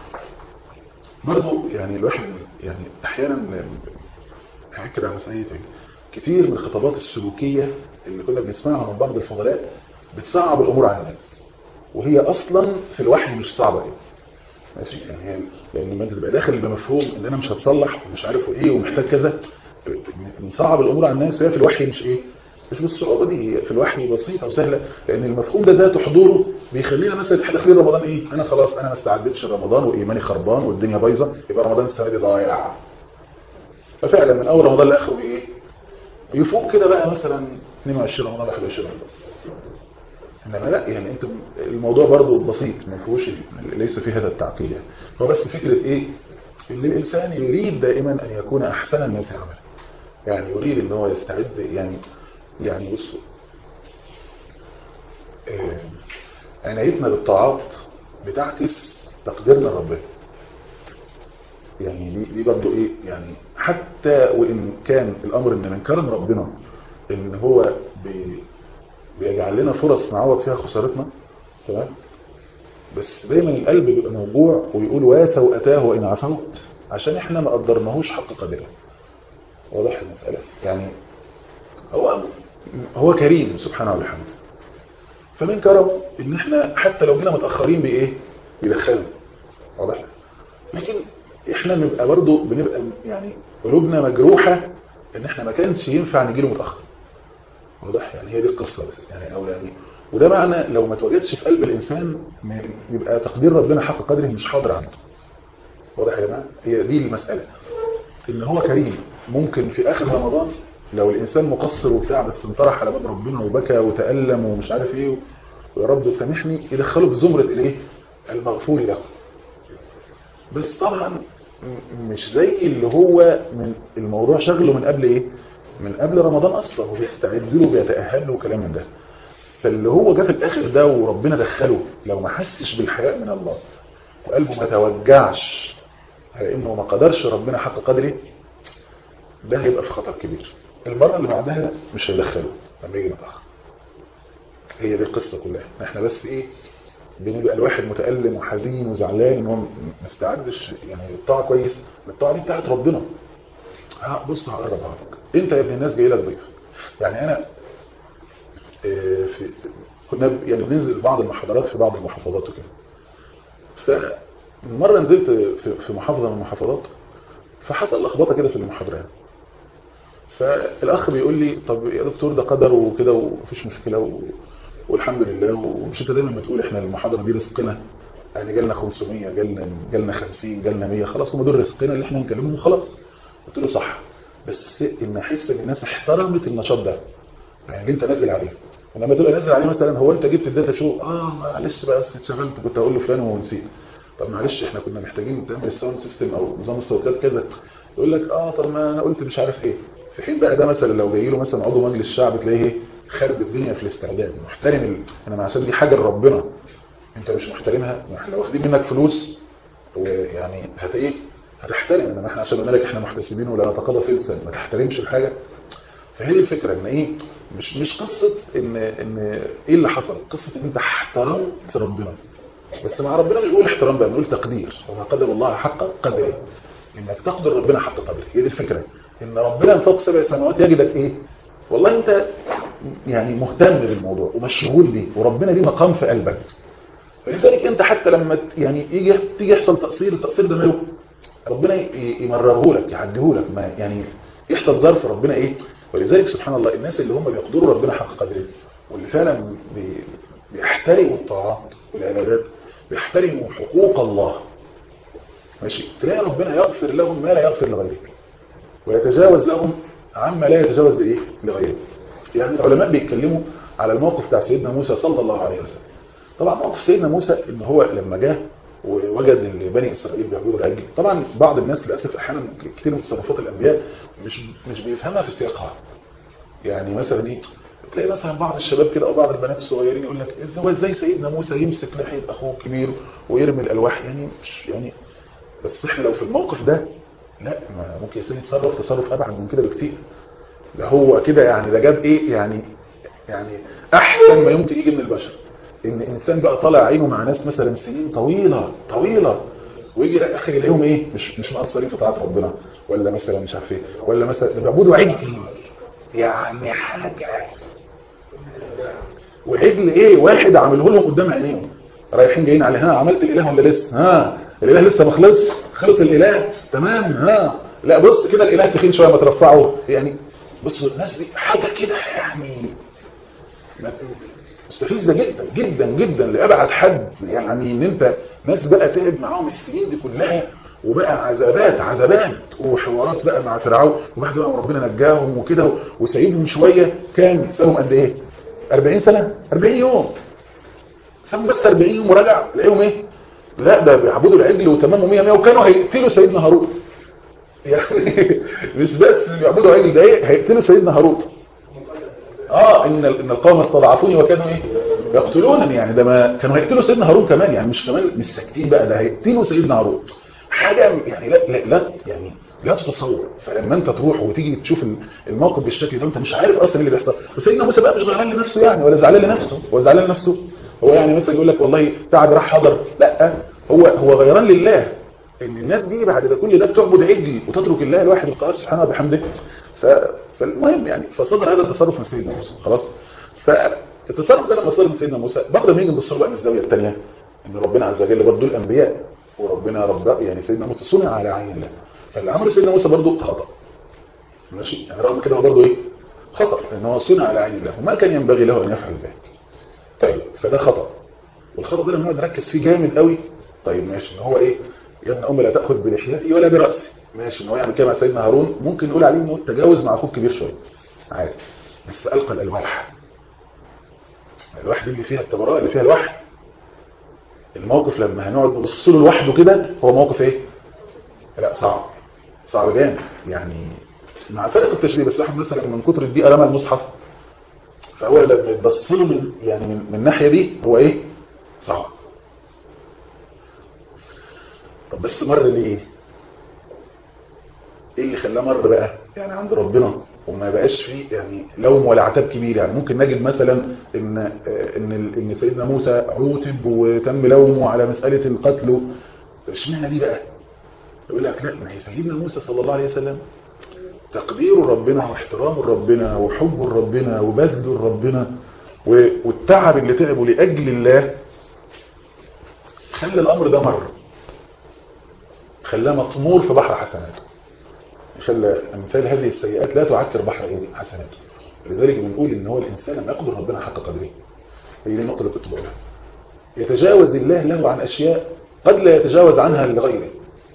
برضه يعني الواحد يعني احيانا هاكد على مسألة كتير من الخطابات السلوكيه اللي كنا بنسمعها من بعض الفضلاء بتصعب الامور على الناس، وهي اصلا في الوحي مش صعبه. ماشي يعني لان لما انت تبقى داخل بمفهوم ان انا مش هتصلح ومش عارف ايه ومحتاج كذا، نصعب الامور على الناس. وهي في الوحي مش ايه، مش بالصعوبه دي، في الوحي بسيطه وسهله، لان المفهوم ده ذاته حضوره بيخلينا مثلا احنا داخلين رمضان ايه، انا خلاص انا ما استعدتش رمضان وايماني خربان والدنيا بايظه، يبقى رمضان السنه دي ضايع. ففعلا من اول رمضان لاخره ايه، يفوق كده بقى مثلا 22 رمضان 21 رمضان. انما لا يعني انت الموضوع برضو بسيط، ما فيهوش ليس فيه هذا التعقيد يعني. هو بس فكره ايه، ان الانسان يريد دائما ان يكون احسن الناس عملا، يعني يريد ان هو يستعد يعني بصوا عنايتنا بالطاعات بتعكس تقديرنا لربنا. يعني دي برضو ايه يعني، حتى وان كان الامر ان من كرم ربنا ان هو بيجعل لنا فرص نعوض فيها خسارتنا، تمام، بس دايما القلب بيبقى موجوع ويقول واسوءتاه وان عفوت، عشان احنا ما قدرناهوش حق قدره. واضح المساله يعني. هو كريم سبحانه وبحمده، فمن كرمه ان احنا حتى لو جينا متاخرين بايه بيدخلنا. واضح. لكن احنا نبقى برضو بنبقى يعني قلوبنا مجروحه ان احنا ما كانش ينفع نجيله متاخر. واضح يعني. هي دي القصه بس يعني، او يعني وده معنى لو ما توجدش في قلب الانسان يبقى تقدير ربنا حق قدره مش حاضر عنده. واضح يا جماعه. هي دي المساله، ان هو كريم. ممكن في اخر رمضان لو الانسان مقصر وبتاع بس انطرح على باب ربنا وبكى وتألم ومش عارف ايه ويا رب سامحني، يدخله في زمره الايه المغفور له. بس طبعا مش زي اللي هو من الموضوع شغله من قبل ايه، من قبل رمضان اصلا وبيستعد له وبيتأهل له وكلام من ده. فاللي هو جه في الاخر ده وربنا دخله لو ما حسش بالحياء من الله وقلبه ما توجعش على انه ما قدرش ربنا حق قدره، ده هيبقى في خطر كبير. المرة اللي بعدها مش هيدخله لما يجي متأخر. هي دي القصة كلها. احنا بس ايه، بنبقى الواحد متألم وحزين وزعلان ان هو ما استعدش يعني الطاعة كويس. الطاعة دي بتاعت ربنا. بص هقربها لك. انت يا ابن الناس جاي لك ضيف. يعني انا كنا يعني بننزل بعض المحاضرات في بعض المحافظات وكده. فمرة نزلت في محافظة من المحافظات، فحصل لخبطة كده في المحاضرة. فالاخ بيقول لي طب يا دكتور ده قدر وكده ومفيش مشكله والحمد لله، ومش انت دايما بتقول احنا المحاضره دي رزقنا، يعني جالنا 500 جالنا 50 جالنا 100، خلاص هم دول رزقنا اللي احنا نكلمهم وخلاص. قلت له صح، بس ان احس ان الناس احترمت النشاط ده يعني اللي انت نازل عليه. ولما تبقى نازل عليه مثلا، هو انت جبت الداتا شو معلش بس اتشغلت كنت هقول له فلان ونسيت، طب معلش احنا كنا محتاجين تعمل الساوند سيستم او نظام الصوتيات كذا، يقول لك طب ما انا قلت مش عارف ايه. في حين بقى ده مثلا لو جاي له مثلا عضو مجلس الشعب تلاقيه خرب الدنيا في الاستعداد محترم انا عشان دي حاجه لربنا انت مش محترمها، احنا واخدين منك فلوس ويعني ايه هتحترم. انما احنا عشان قلنا لك احنا محتسبين ولا نتقاضى فلسا ما تحترمش الحاجه. فهي الفكره ان ايه، مش قصه ان ايه اللي حصل، قصه ان انت احترمت ربنا. بس مع ربنا مش بنقول احترام بقى، بنقول تقدير. وما قدر الله حق قدره، انك تقدر ربنا حق قدره. هي دي الفكره، ان ربنا من فوق 7 سماوات يجدك ايه، والله انت يعني مهتم بالموضوع ومشغول بيه وربنا ليه مقام في قلبك. فلذلك انت حتى لما يعني تيجي يحصل تقصير، التقصير ده ماله، ربنا يمرره لك يعديه لك، ما يعني يحصل ظرف ربنا ايه. ولذلك سبحان الله الناس اللي هم بيقدروا ربنا حق قدره واللي فعلا بيحترموا الطاعات والعبادات، بيحترموا حقوق الله، ماشي، تلاقي ربنا يغفر لهم ما لا يغفر لغيره ويتجاوز لهم عما لا يتجاوز لايه لغيره. يعني العلماء بيتكلموا على الموقف بتاع سيدنا موسى صلى الله عليه وسلم. طبعا موقف سيدنا موسى ان هو لما جاء ووجد ان بني اسرائيل بيعبدوا العجل. طبعا بعض الناس للاسف احيانا كتير من تصرفات الانبياء مش بيفهمها في سياقها. يعني مثلا ايه، تلاقي مثلا بعض الشباب كده او بعض البنات الصغيرين يقول لك ازاي سيدنا موسى يمسك ناحيه اخوه الكبير ويرمي الالواح، يعني مش يعني. بس احنا لو في الموقف ده لا، ممكن يصير يتصرف تصرف ابعد من كده بكتير. ده هو كده يعني ده جاب ايه يعني احسن ما يمكن يجي من البشر. ان انسان بقى طالع عينه مع ناس مثلا سنين طويله ويجي الاخر يلاقيهم ايه مش مقصرين في طاعه ربنا، ولا مثلا مش عارف ايه، ولا مثلا بيعبدوا عجل يعني حاجه، وعجل ايه واحد عامله لهم قدام عينيهم رايحين جايين عليه، عملت الاله ولا لسه، الاله لسه ما خلص الاله تمام. ها لا بص كده الاله تخين شويه ما ترفعه يعني. بصوا الناس دي حاجه كده يعني مستفزه جدا جدا جدا لابعد حد. يعني ان انت ناس بقى تعب معاهم السنين دي كلها وبقى عذابات وحوارات بقى مع فرعون، وبعد بقى ربنا نجاهم وكده وسايبهم شويه. كان سابهم قد ايه؟ 40 سنه، 40 يوم. سابهم بس 40 يوم ورجع لقيهم ايه؟ لا ده بيعبدوا العجل وتمامه 100 100 وكانوا هيقتلوا سيدنا هارون. يعني مش بس بيعبدوا عجل، ده ايه؟ هيقتلوا سيدنا هارون. ان القوم استضعفوني وكانوا ايه؟ يقتلونني. يعني ده ما كانوا هيقتلوا سيدنا هارون كمان، يعني مش كمان مش ساكتين بقى، ده هيقتلوا سيدنا هارون. حاجه يعني لا يعني لا تتصور. فلما انت تروح وتيجي تشوف الموقف بالشكل ده انت مش عارف اصلا اللي بيحصل. وسيدنا موسى بقى مش غيران لنفسه يعني ولا زعلان لنفسه. هو زعلان لنفسه؟ هو يعني مثلا يقول لك والله تعب راح حضر؟ لا، هو غيران لله ان الناس دي بعد ده كل ده بتعبد عجل وتترك الله الواحد القهار سبحانه وبحمده. فالمهم يعني فصدر هذا التصرف من سيدنا موسى خلاص. فالتصرف ده لما صدر من سيدنا موسى برضه بنيجي نبص له بقى من الزاويه الثانيه، ان ربنا عز وجل برضه الانبياء وربنا رب يعني سيدنا موسى صنع على عين الله. فاللي عمله سيدنا موسى برضه خطأ ماشي، يعني رغم كده هو برضه ايه؟ خطأ، ان هو صنع على عين الله وما كان ينبغي له ان يفعل ذلك. طيب فده خطأ، والخطأ ده لما نقعد نركز فيه جامد قوي. طيب ماشي ان هو ايه؟ يا ابن امي لا تاخذ بلحيتي ولا براسي. ماشي ان هو يعمل كده مع سيدنا هارون، ممكن نقول عليه انه تجاوز مع اخوه كبير شويه عادي. بس القى الالواح دي اللي فيها التبراء اللي فيها الوحي. الموقف لما هنقعد نبص له لوحده كده هو موقف ايه؟ لا صعب جامد يعني، مع فرق التشبيه. بس واحد مثلا من كتر الدقه رمى المصحف، فهو لما يتبص له من الناحيه دي هو ايه؟ صعب. طب بس مر ليه؟ ايه اللي خلاه مر بقى؟ يعني عند ربنا وما بقاش فيه يعني لوم ولا عتاب كبير. يعني ممكن نجد مثلا ان سيدنا موسى عوتب وتم لومه على مساله القتل. اشمعنى دي بقى؟ يقول لك لا، ما هي سيدنا موسى صلى الله عليه وسلم تقدير ربنا واحترام ربنا وحب ربنا وبذل ربنا والتعب اللي تعبه لاجل الله خلى الامر ده مر، خلاه مطمور في بحر حسناته، خلى امثال هذه السيئات لا تعكر بحر حسناته. لذلك بنقول ان هو الانسان لما يقدر ربنا حق قدره، هي دي النقطه اللي كنت بقولها، يتجاوز الله له عن اشياء قد لا يتجاوز عنها لغيره.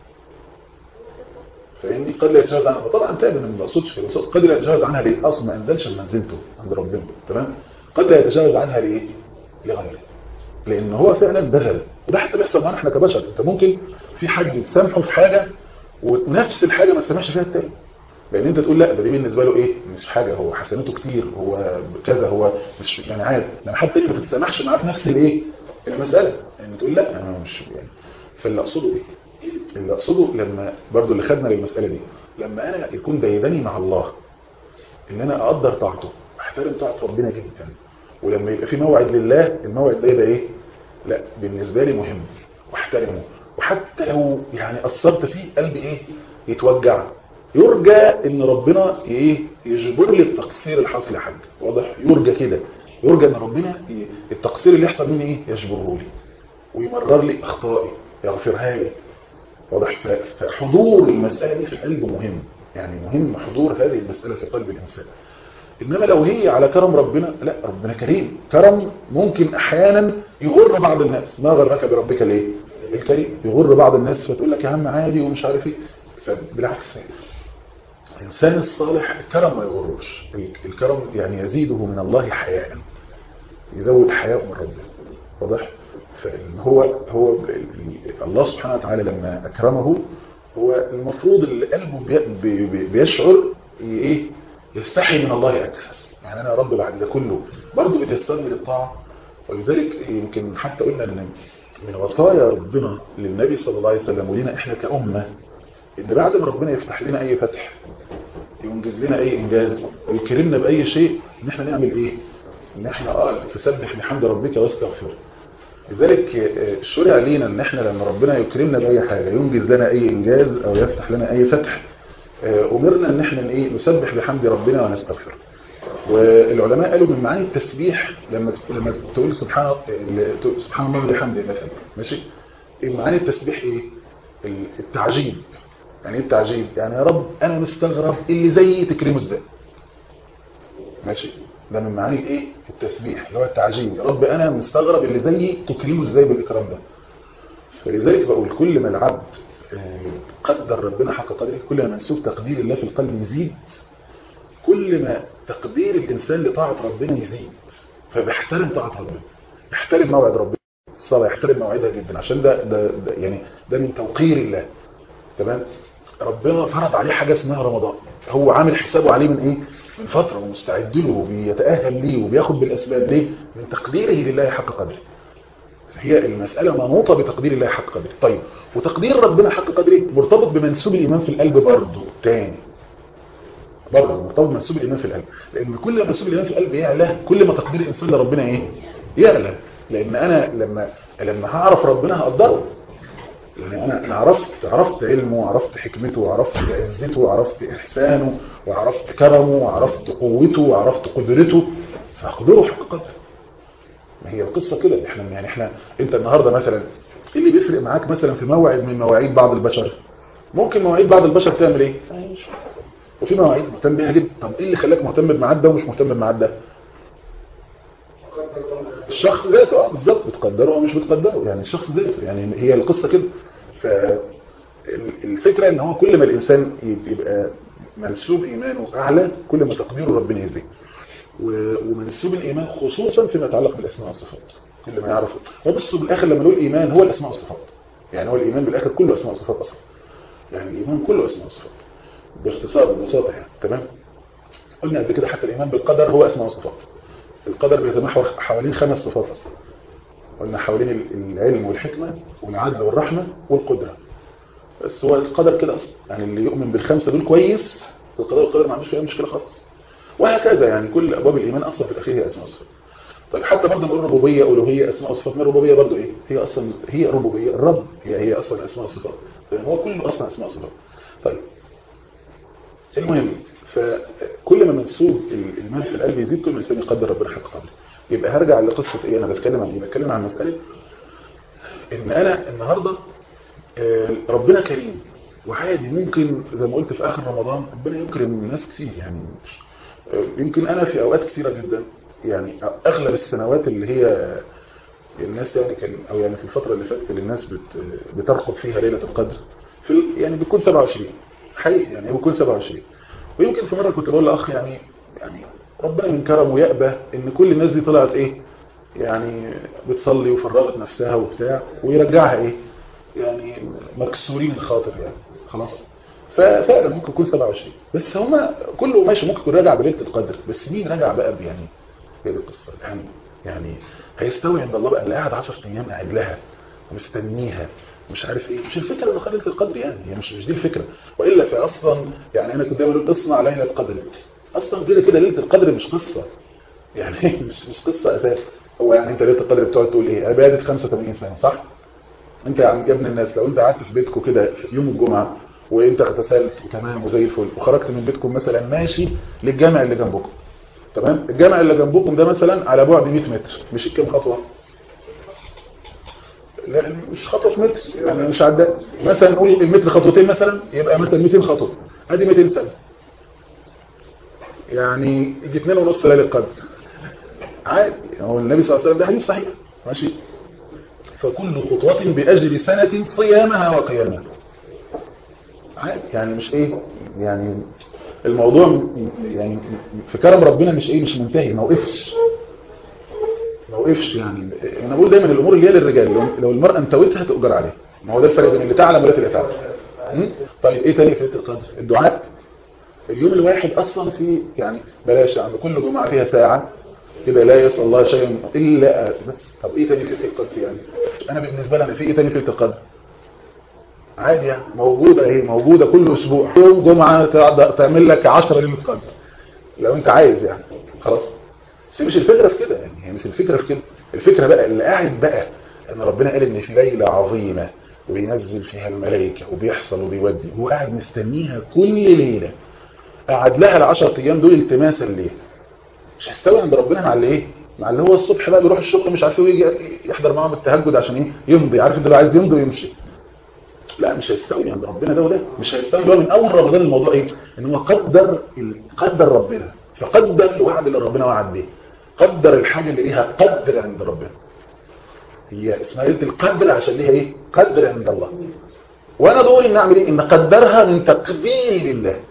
فاهمني؟ قد لا يتجاوز عنها، طبعا تابع من ما اقصدش في الوسط، قد لا يتجاوز عنها ليه؟ اصلا ما انزلش منزلته عند ربنا تمام. قد لا يتجاوز عنها ليه؟ لغيره، لان هو فعلا بذل. وده حتى بيحصل معانا احنا كبشر. انت ممكن في حد تسامحه في حاجه ونفس الحاجه ما تسامحش فيها التاني، لان انت تقول لا ده دي بالنسبه له ايه؟ مش حاجه، هو حسناته كتير، هو كذا، هو مش يعني عادي. لما حد تاني ما تتسامحش معاه في نفس الايه؟ المساله، يعني تقول لا انا مش يعني. فاللي اقصده ايه؟ اللي اقصده لما برضو اللي خدنا للمساله دي، لما انا يكون ديدني مع الله ان انا اقدر طاعته، احترم طاعه ربنا جدا، ولما يبقى في موعد لله الموعد ده يبقى ايه؟ لا بالنسبه لي مهم واحترمه، وحتى لو يعني قصرت فيه قلبي ايه؟ يتوجع. يرجى ان ربنا ايه؟ يجبر لي التقصير الحاصل يا حاج، واضح؟ يرجى كده، يرجى ان ربنا التقصير اللي يحصل مني ايه؟ يجبره لي ويمرر لي اخطائي، يغفرها لي، واضح؟ فحضور المساله دي في القلب مهم، يعني مهم حضور هذه المساله في قلب الانسان. انما لو هي على كرم ربنا، لا ربنا كريم، كرم ممكن احيانا يغر بعض الناس. ما غرك بربك ليه؟ الكريم. يغر بعض الناس فتقول لك يا عم عادي ومش عارف ايه. فبالعكس الانسان الصالح الكرم ما يغرش، الكرم يعني يزيده من الله حياء، يزود حياء من ربنا، واضح؟ هو الله سبحانه وتعالى لما اكرمه هو المفروض اللي قلبه بيشعر ايه؟ يستحي من الله اكثر. يعني انا يا رب بعد ده كله برضه بتيسرني للطاعه. ولذلك يمكن حتى قلنا ان من وصايا ربنا للنبي صلى الله عليه وسلم ولينا احنا كأمة ان بعد ما ربنا يفتح لنا اي فتح، ينجز لنا اي انجاز، ويكرمنا باي شيء، ان احنا نعمل ايه؟ ان احنا فسبح بحمد ربك واستغفره. لذلك شرع لينا ان احنا لما ربنا يكرمنا باي حاجه، ينجز لنا اي انجاز او يفتح لنا اي فتح، امرنا ان احنا ايه؟ نسبح بحمد ربنا ونستغفره. والعلماء قالوا من معاني التسبيح لما تقول سبحان الله وبحمده مثلا، ماشي؟ معاني التسبيح ايه؟ التعجيب. يعني ايه التعجيب؟ يعني يا رب انا مستغرب اللي زيي تكرمه ازاي. ماشي، ده من معاني الايه؟ التسبيح اللي هو التعجيب. يا رب انا مستغرب اللي زيي تكرمه ازاي بالاكرام ده. فلذلك بقول كل ما العبد قدر ربنا حق قدره، كل ما منسوب تقدير الله في القلب يزيد، كل ما تقدير الانسان لطاعه ربنا يزيد. فبيحترم طاعه ربنا، يحترم موعد ربنا، الصلاه يحترم موعدها جدا، عشان ده يعني ده من توقير الله. تمام. ربنا فرض عليه حاجه اسمها رمضان، هو عامل حسابه عليه من ايه؟ من فتره، ومستعد له وبيتاهل ليه وبياخد بالاسباب ليه؟ من تقديره لله حق قدره. هي المساله منوطه بتقدير الله حق قدره. طيب، وتقدير ربنا حق قدره مرتبط بمنسوب الايمان في القلب برضه تاني، برضه مرتبط بمنسوب الايمان في القلب، لان كل ما منسوب الايمان في القلب يعلى كل ما تقدير الانسان لربنا ايه؟ يعلى. لان انا لما هعرف ربنا هقدره. يعني انا عرفت علمه، وعرفت حكمته، وعرفت عزته، وعرفت احسانه، وعرفت كرمه، وعرفت قوته، وعرفت قدرته، فاقدره حق قدره. ما هي القصه كده. احنا انت النهارده مثلا ايه اللي بيفرق معاك مثلا في موعد من مواعيد بعض البشر؟ ممكن مواعيد بعض البشر تعمل ايه؟ وفي مواعيد مهتم بيها جدا. طب ايه اللي خلاك مهتم بميعاد ده ومش مهتم بميعاد ده؟ الشخص ذاته. بالظبط، بتقدره او مش بتقدره، يعني الشخص ذاته. يعني هي القصه كده. فالفكره ان هو كل ما الانسان يبقى منسوب ايمانه اعلى، كل ما تقديره ربنا يزيد. ومنسوب الايمان خصوصا فيما يتعلق بالاسماء والصفات، كل ما يعرف. وبصوا بالاخر لما نقول ايمان هو الاسماء والصفات، يعني هو الايمان بالاخر كله اسماء وصفات اصلا. يعني الايمان كله اسماء وصفات باختصار ببساطه يعني. تمام. قلنا قبل كده حتى الايمان بالقدر هو اسماء وصفات. القدر بيتمحور حوالين 5 صفات اصلا. قلنا حوالين العلم والحكمه والعدل والرحمه والقدره. بس هو القدر كده اصلا، يعني اللي يؤمن بالخمسه دول كويس في القضاء والقدر ما عندوش فيها مشكله خالص. وهكذا يعني كل ابواب الايمان اصلا في الاخير هي اسماء وصفات. طيب حتى برضه نقول ربوبيه الوهيه اسماء وصفات. ما الربوبيه برضه ايه؟ هي اصلا هي ربوبيه الرب، هي اصلا اسماء وصفات. يعني هو كله اصلا اسماء وصفات. طيب المهم، فكل ما منسوب الايمان في القلب يزيد كل ما الانسان يقدر ربنا حق قدره. يبقى هرجع لقصه ايه انا بتكلم عن ايه؟ بتكلم عن مساله ان انا النهارده ربنا كريم، وعادي ممكن زي ما قلت في اخر رمضان ربنا يكرم ناس كتير. يعني يمكن انا في اوقات كتيره جدا، يعني اغلب السنوات اللي هي الناس يعني كان او يعني في الفتره اللي فاتت اللي الناس بترقب فيها ليله القدر في يعني بتكون 27 حقيقي، يعني بتكون 27. ويمكن في مره كنت بقول لاخ يعني ربنا من كرمه يأبى ان كل الناس دي طلعت ايه، يعني بتصلي وفرغت نفسها وبتاع، ويرجعها ايه يعني مكسورين الخاطر يعني خلاص. ففعلا ممكن يكون 27، بس هما كله ماشي ممكن يكون راجع بليله القدر، بس مين راجع بقى يعني هي دي القصه. يعني هيستوي عند الله بقى اللي قاعد 10 ايام قاعد لها ومستنيها مش عارف ايه. مش الفكره انه ليله القدر، يعني هي مش دي الفكره. والا فاصلا يعني انا كنت دايما بقول اصنع ليله القدر. اصلا كده ليله القدر مش قصه، يعني مش قصه اساس. هو يعني انت ليله القدر بتقعد تقول ايه؟ عباده 85 سنه صح؟ انت يا ابن الناس لو انت قعدت في بيتكم كده في يوم الجمعه وانت اغتسلت وتمام وزي الفل، وخرجت من بيتكم مثلا ماشي للجامع اللي جنبكم، تمام؟ الجامع اللي جنبكم ده مثلا على بعد 100 متر، مش كام خطوه؟ لا مش خطوه في متر، يعني مش عدى مثلا نقول المتر خطوتين مثلا، يبقى مثلا 200 خطوه، ادي 200 سنه، يعني يجي 2.5 ليله القدر عادي. هو النبي صلى الله عليه وسلم ده حديث صحيح ماشي. فكل خطوه باجر سنه صيامها وقيامها عادي، يعني مش ايه يعني الموضوع يعني في كرم ربنا مش ايه، مش منتهي، ما وقفش يعني. انا بقول دايما الامور اللي هي للرجال لو المراه انتوتها تؤجر عليها، ما هو ده الفرق بين اللي تعلم واللي لا تعلم. طيب ايه تاني في ليله القدر؟ الدعاء. اليوم الواحد اصلا في يعني بلاش عند كل جمعه فيها ساعه كده لا يسال الله شيئا الا بس. طب ايه تاني في ليله القدر؟ يعني انا بالنسبه لي انا في ايه تاني في ليله القدر؟ عادي يعني موجوده اهي، موجوده كل اسبوع يوم جمعه تعمل لك 10 ليله قدر لو انت عايز يعني خلاص. بس مش الفكره في كده، يعني هي مش الفكره في كده. الفكره بقى اللي قاعد بقى ان ربنا قال ان في ليله عظيمه وبينزل فيها الملائكه وبيحصل وبيودي، هو قاعد مستنيها كل ليله، قعد لها ال10 ايام دول التماسا ليه. مش هيستوي عند ربنا مع اللي ايه مع اللي هو الصبح بقى بيروح الشغل مش عارف ايه ويجي يحضر معاهم التهجد عشان ايه يمضي، عارف انت لو عايز يمضي ويمشي. لا مش هيستوي عند ربنا ده وده، مش هيستوي. هو من اول رمضان الموضوع ايه؟ ان هو قدر ربنا، فقدر الوعد اللي ربنا وعد بيه، قدر الحاجه اللي ليها قدر عند ربنا. هي اسمها ليله القدر عشان ليها ايه؟ قدر عند الله. وانا دوري ان اعمل ايه؟ ان اقدرها من تقديري لله.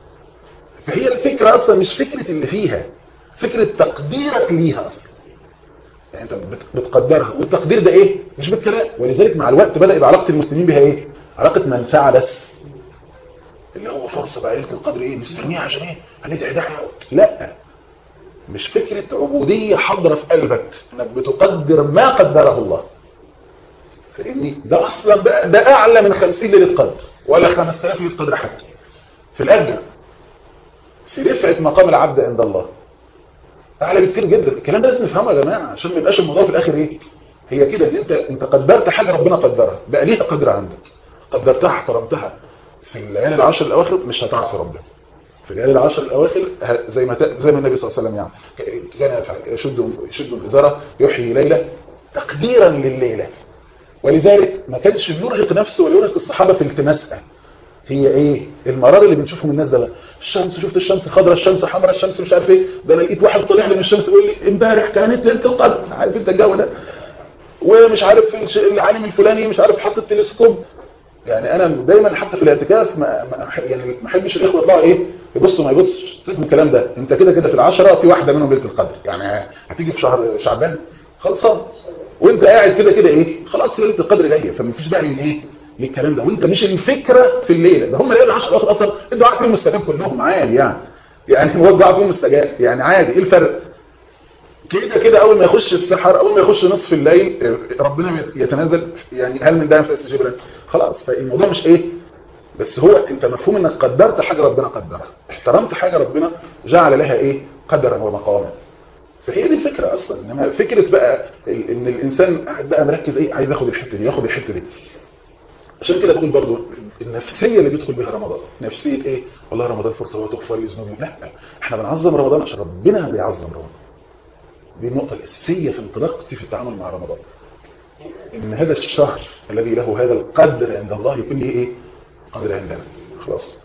فهي الفكره اصلا مش فكره اللي فيها، فكره تقديرك ليها اصلا. يعني انت بتقدرها، والتقدير ده ايه؟ مش بالكلام. ولذلك مع الوقت بدا يبقى علاقه المسلمين بها ايه؟ علاقه منفعه بس، اللي هو فرصه بقى ليله القدر ايه؟ مستنيها عشان ايه؟ هندعي دعوه. لا، مش فكره عبوديه حاضره في قلبك انك بتقدر ما قدره الله. فاهمني؟ ده اصلا بقى ده اعلى من 50 ليله قدر ولا 5000 ليله قدر حتى في الاجر، في رفعه مقام العبد عند الله اعلى بكتير جدا. الكلام ده لازم نفهمه يا جماعه عشان ما يبقاش الموضوع في الاخر ايه؟ هي كده ان انت قدرت حاجه ربنا قدرها بقى ليها قدر عندك، قدرتها احترمتها. في الليالي العشر الاواخر مش هتعصي ربنا. في الليالي العشر الاواخر زي ما النبي صلى الله عليه وسلم يعني كان يشد الازاره يحيي ليله تقديرا لليله. ولذلك ما كانش بيرهق نفسه ولا يرهق الصحابه في التماسها. هي ايه المرار اللي بنشوفه من الناس ده بقى؟ الشمس، شفت الشمس خضراء، الشمس حمراء، الشمس مش عارف ايه. ده انا لقيت واحد طلع لي من الشمس يقول لي امبارح كانت ليله القدر، عارف انت الجو ده. ومش عارف العالم الفلاني مش عارف حط التلسكوب. يعني انا دايما حتى في الاعتكاف ما احبش الاخوه يطلعوا ايه يبصوا ما يبصش، سيبك من الكلام ده. انت كده كده في العشره في واحده منهم ليله القدر، يعني هتيجي في شهر شعبان خلصان، وانت قاعد كده كده ايه خلاص ليله القدر جايه، فمفيش داعي ايه للكلام ده. وانت مش الفكره في الليله ده، هم الليله 10 الاخر اصلا الدعاء فيهم مستجاب كلهم عادي يعني هو الدعاء فيهم مستجاب يعني عادي. ايه الفرق؟ كده كده اول ما يخش السحر، اول ما يخش نصف الليل ربنا يتنازل، يعني هل من داعي فاستجيب له؟ خلاص. فالموضوع مش ايه بس، هو انت مفهوم انك قدرت حاجه ربنا قدرها، احترمت حاجه ربنا جعل لها ايه قدرا ومقاما. فهي دي الفكره اصلا. انما فكره بقى ان الانسان قاعد بقى مركز ايه عايز ياخد الحته دي ياخد الحته دي. عشان كده بقول برضو النفسيه اللي بيدخل بها رمضان نفسيه ايه؟ والله رمضان فرصه وتغفر لي ذنوبي. لا، احنا بنعظم رمضان عشان ربنا بيعظم رمضان. دي النقطة الأساسية في انطلاقتي في التعامل مع رمضان، إن هذا الشهر الذي له هذا القدر عند الله يكون له إيه؟ قدر عندنا. خلاص.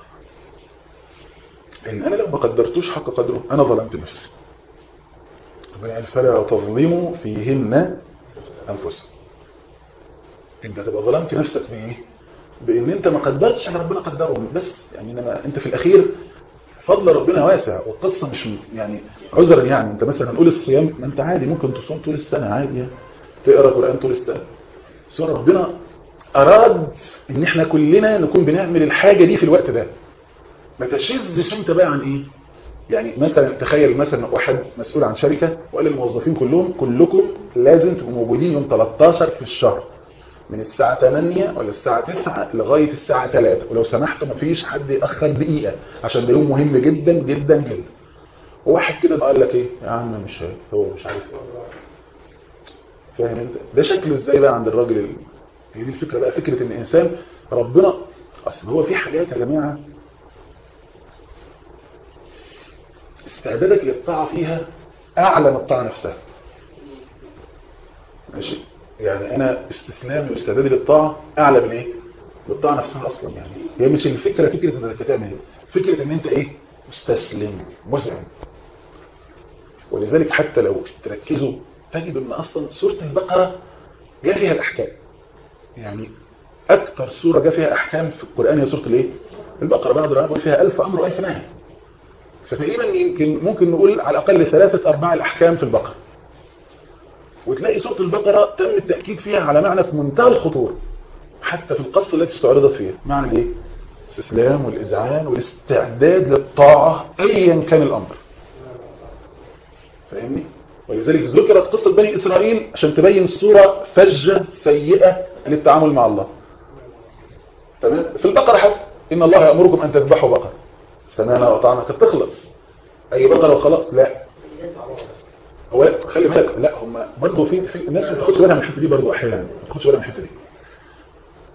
إن أنا لو ما قدرتوش حق قدره أنا ظلمت نفسي. ربنا فلا تظلموا فيهن أنفسكم. أنت تبقى ظلمت نفسك بإيه؟ بإن أنت ما قدرتش على ربنا قدره بس. يعني إنما أنت في الأخير فضل ربنا واسع، والقصة مش يعني عذرا. يعني انت مثلا نقول الصيام، ما انت عادي ممكن تصوم طول السنة عادي، تقرأ قرآن طول السنة. بس ربنا أراد ان احنا كلنا نكون بنعمل الحاجة دي في الوقت ده. ما تشذش انت بقى عن ايه؟ يعني مثلا تخيل مثلا واحد مسؤول عن شركة وقال للموظفين كلكم لازم تبقوا موجودين يوم 13 في الشهر من الساعة 8 ولا الساعة 9 لغاية الساعة 3، ولو سمحتوا ما فيش حد يأخر دقيقة عشان ده يوم مهم جدا جدا جدا. وواحد كده قال لك ايه يا عم مش هو مش عارف ايه. فاهم انت ده شكله ازاي بقى عند الراجل هي دي الفكرة بقى، فكرة ان انسان ربنا اصل هو في حاجات يا جماعة استعدادك للطاعة فيها اعلى من الطاعة نفسها. ماشي، يعني انا استسلامي واستعدادي للطاعه اعلى من ايه؟ بالطاعه نفسها اصلا. يعني هي مش الفكره فكره انك تعمل ايه، فكره ان انت ايه مستسلم مذعن. ولذلك حتى لو تركزوا تجد ان اصلا سوره البقره جاء فيها الاحكام. يعني اكثر سوره جاء فيها احكام في القران هي سوره الايه؟ البقره. بعض العلماء بيقول فيها 1000 امر و1000 نهي. فتقريبا ممكن نقول على الاقل 3/4 الاحكام في البقره. وتلاقي سورة البقرة تم التأكيد فيها على معنى في منتهى الخطورة حتى في القصة التي استعرضت فيها. معنى ايه؟ الاستسلام والإذعان والاستعداد للطاعة أيا كان الأمر. فاهمني؟ ولذلك ذكرت قصة بني إسرائيل عشان تبين صورة فجة سيئة للتعامل مع الله. تمام؟ في البقرة حتى إن الله يأمركم أن تذبحوا بقرة سمعنا وأطعنا. كانت تخلص أي بقرة وخلاص؟ لا، هو خلي بالك، لا هم برضه في الناس ما بتاخدش بالها من الحته دي برضه احيانا ما بتاخدش بالها من الحته دي.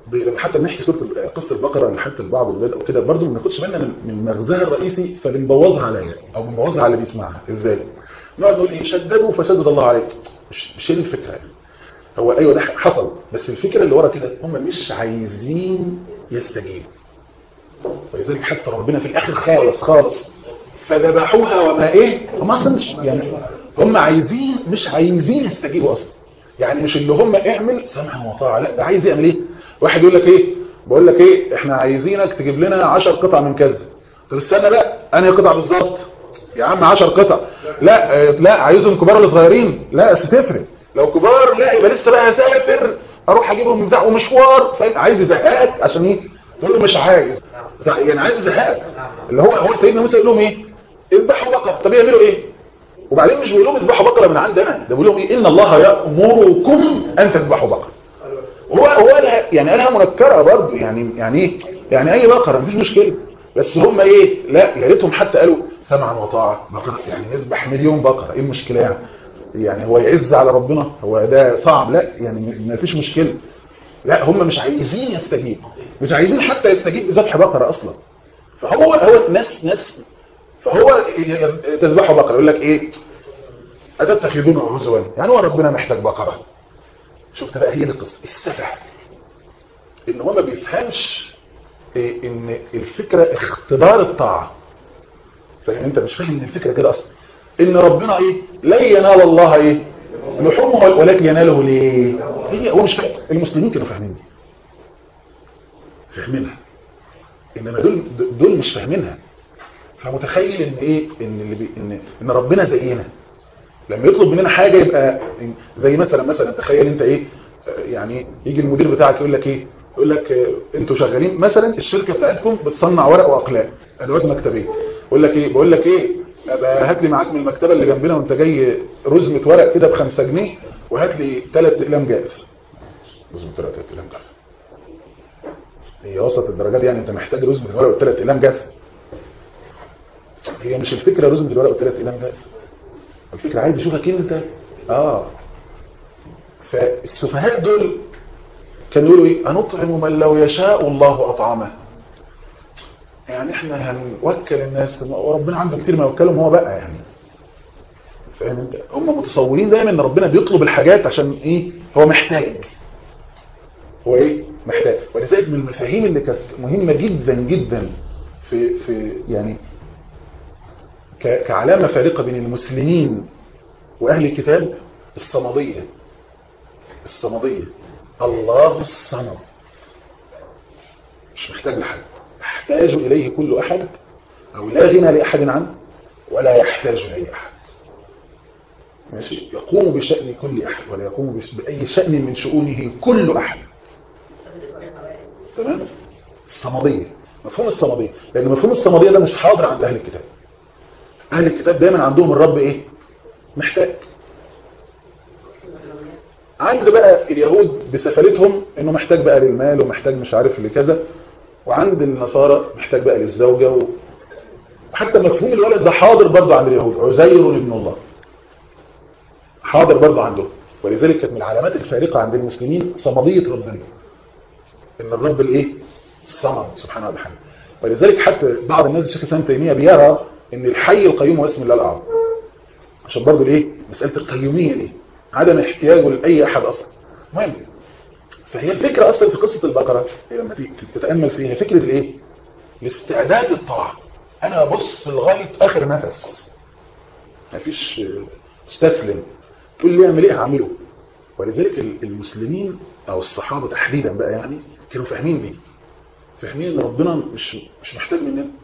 لما حتى بنحكي قصه البقره لحد البعض الولاد او كده برضه ما بناخدش بالنا من مغزاها الرئيسي، فبنبوظها عليا او بنبوظها على اللي بيسمعها. ازاي؟ نقعد نقول ايه شددوا فشدد الله عليك. مش هي الفكره يعني. هو ايوه ده حصل، بس الفكره اللي ورا كده هم مش عايزين يستجيبوا. ولذلك حتى ربنا في الاخر خالص فذبحوها وما ايه، هم اصلا مش يعني هم مش عايزين يستجيبوا اصلا. يعني مش اللي هم اعمل سمعا وطاعه، لا ده عايز يعمل ايه. واحد يقول لك ايه، بقول لك ايه احنا عايزينك تجيب لنا 10 قطع من كذا. طب استنى بقى انهي قطع بالظبط يا عم؟ 10 قطع. لا عايزهم كبار ولا صغيرين؟ لا بس تفرق. لو كبار لا يبقى لسه بقى هسافر اروح اجيبهم من بتاع ومشوار، عايز يزهقك عشان ايه؟ تقول له مش عايز، يعني عايز يزهقك. اللي هو سيدنا موسى يقول لهم ايه؟ اذبحوا بقره. طب يعملوا ايه؟ وبعدين مش بيقول لهم اذبحوا بقره من عندنا، ده بيقول لهم ايه؟ ان الله يأمركم ان تذبحوا بقره. هو يعني قالها منكره برضه، يعني ايه؟ يعني اي بقره مفيش مشكله، بس هم ايه؟ لا يا ريتهم حتى قالوا سمعا وطاعه بقره، يعني نذبح مليون بقره ايه المشكله يعني؟ يعني هو يعز على ربنا؟ هو ده صعب؟ لا يعني ما فيش مشكله. لا هم مش عايزين يستجيبوا، مش عايزين حتى يستجيب بذبح بقره اصلا. فهو ناس فهو تذبحوا بقره يقول لك ايه؟ اتتخذون هزوا، يعني هو ربنا محتاج بقره؟ شفت بقى هي دي القصه السفه، ان هو ما بيفهمش إيه ان الفكره اختبار الطاعه. فاهم انت؟ مش فاهم ان الفكره كده اصلا، ان ربنا ايه؟ لا ينال الله ايه لحومه ولكن يناله ليه. هو مش فاهم. المسلمين كانوا فاهمين، فاهمينها، انما دول مش فاهمينها. فمتخيل ان ايه؟ ان ربنا زينا لما يطلب مننا حاجه يبقى زي مثلا تخيل انت ايه، يعني يجي المدير بتاعك يقول لك ايه؟ يقول لك انتوا شغالين مثلا الشركه بتاعتكم بتصنع ورق واقلام ادوات مكتبيه. يقول لك ايه؟ بقول لك ايه، ابقى هات لي معاك من المكتبه اللي جنبنا وانت جاي رزمه ورق كده ب5 جنيه، وهات لي 3 اقلام جاف. رزمه ورق 3 اقلام جاف هي وسط الدرجات يعني؟ انت محتاج رزمه ورق و3 اقلام جاف؟ هي مش الفكره رزمه الورق و3 اقلام جاف، الفكره عايز يشوفك انت. فالسفهاء دول كانوا يقولوا ايه؟ هنطعم من لو يشاء الله اطعمه. يعني احنا هنوكل الناس وربنا عنده كتير ما يوكلهم هو بقى يعني. فاهم انت؟ هم متصورين دايما ان ربنا بيطلب الحاجات عشان ايه؟ هو محتاج. هو ايه؟ محتاج. ولذلك من المفاهيم اللي كانت مهمه جدا جدا في يعني كعلامه فارقه بين المسلمين واهل الكتاب، الصمديه. الله الصمد، مش محتاج لحد، يحتاج إليه كل أحد، أو لا غنى لأحد عنه ولا يحتاج إليه أحد. ماشي؟ يقوم بشأن كل أحد ولا يقوم بأي شأن من شؤونه كل أحد. تمام؟ الصمدية، مفهوم الصمدية، لأن مفهوم الصمدية ده مش حاضر عند أهل الكتاب. أهل الكتاب دايما عندهم الرب إيه؟ محتاج. عند بقى اليهود بسفلتهم انه محتاج بقى للمال ومحتاج مش عارف لكذا، وعند النصارى محتاج بقى للزوجة وحتى مفهوم الولد ده حاضر برضه عند اليهود، عزير ابن الله حاضر برضه عندهم. ولذلك كانت من العلامات الفارقة عند المسلمين صمدية ربنا، ان الرب الايه؟ الصمد سبحانه وتعالى. ولذلك حتى بعض الناس الشيخ الإسلام تيمية بيرى ان الحي القيوم هو اسم الله الاعظم، عشان برضه الايه؟ مسألة القيومية دي، عدم احتياجه لأي أحد أصلا. مهم. فهي الفكرة أصلا في قصة البقرة لما تتأمل فيها فكرة الإيه؟ الاستعداد للطاعة. أنا أبص لغاية آخر نفس، مفيش استسلم، تقول لي اعمل إيه هعمله. ولذلك المسلمين أو الصحابة تحديدا بقى يعني كانوا فاهمين دي، فاهمين إن ربنا مش محتاج مننا،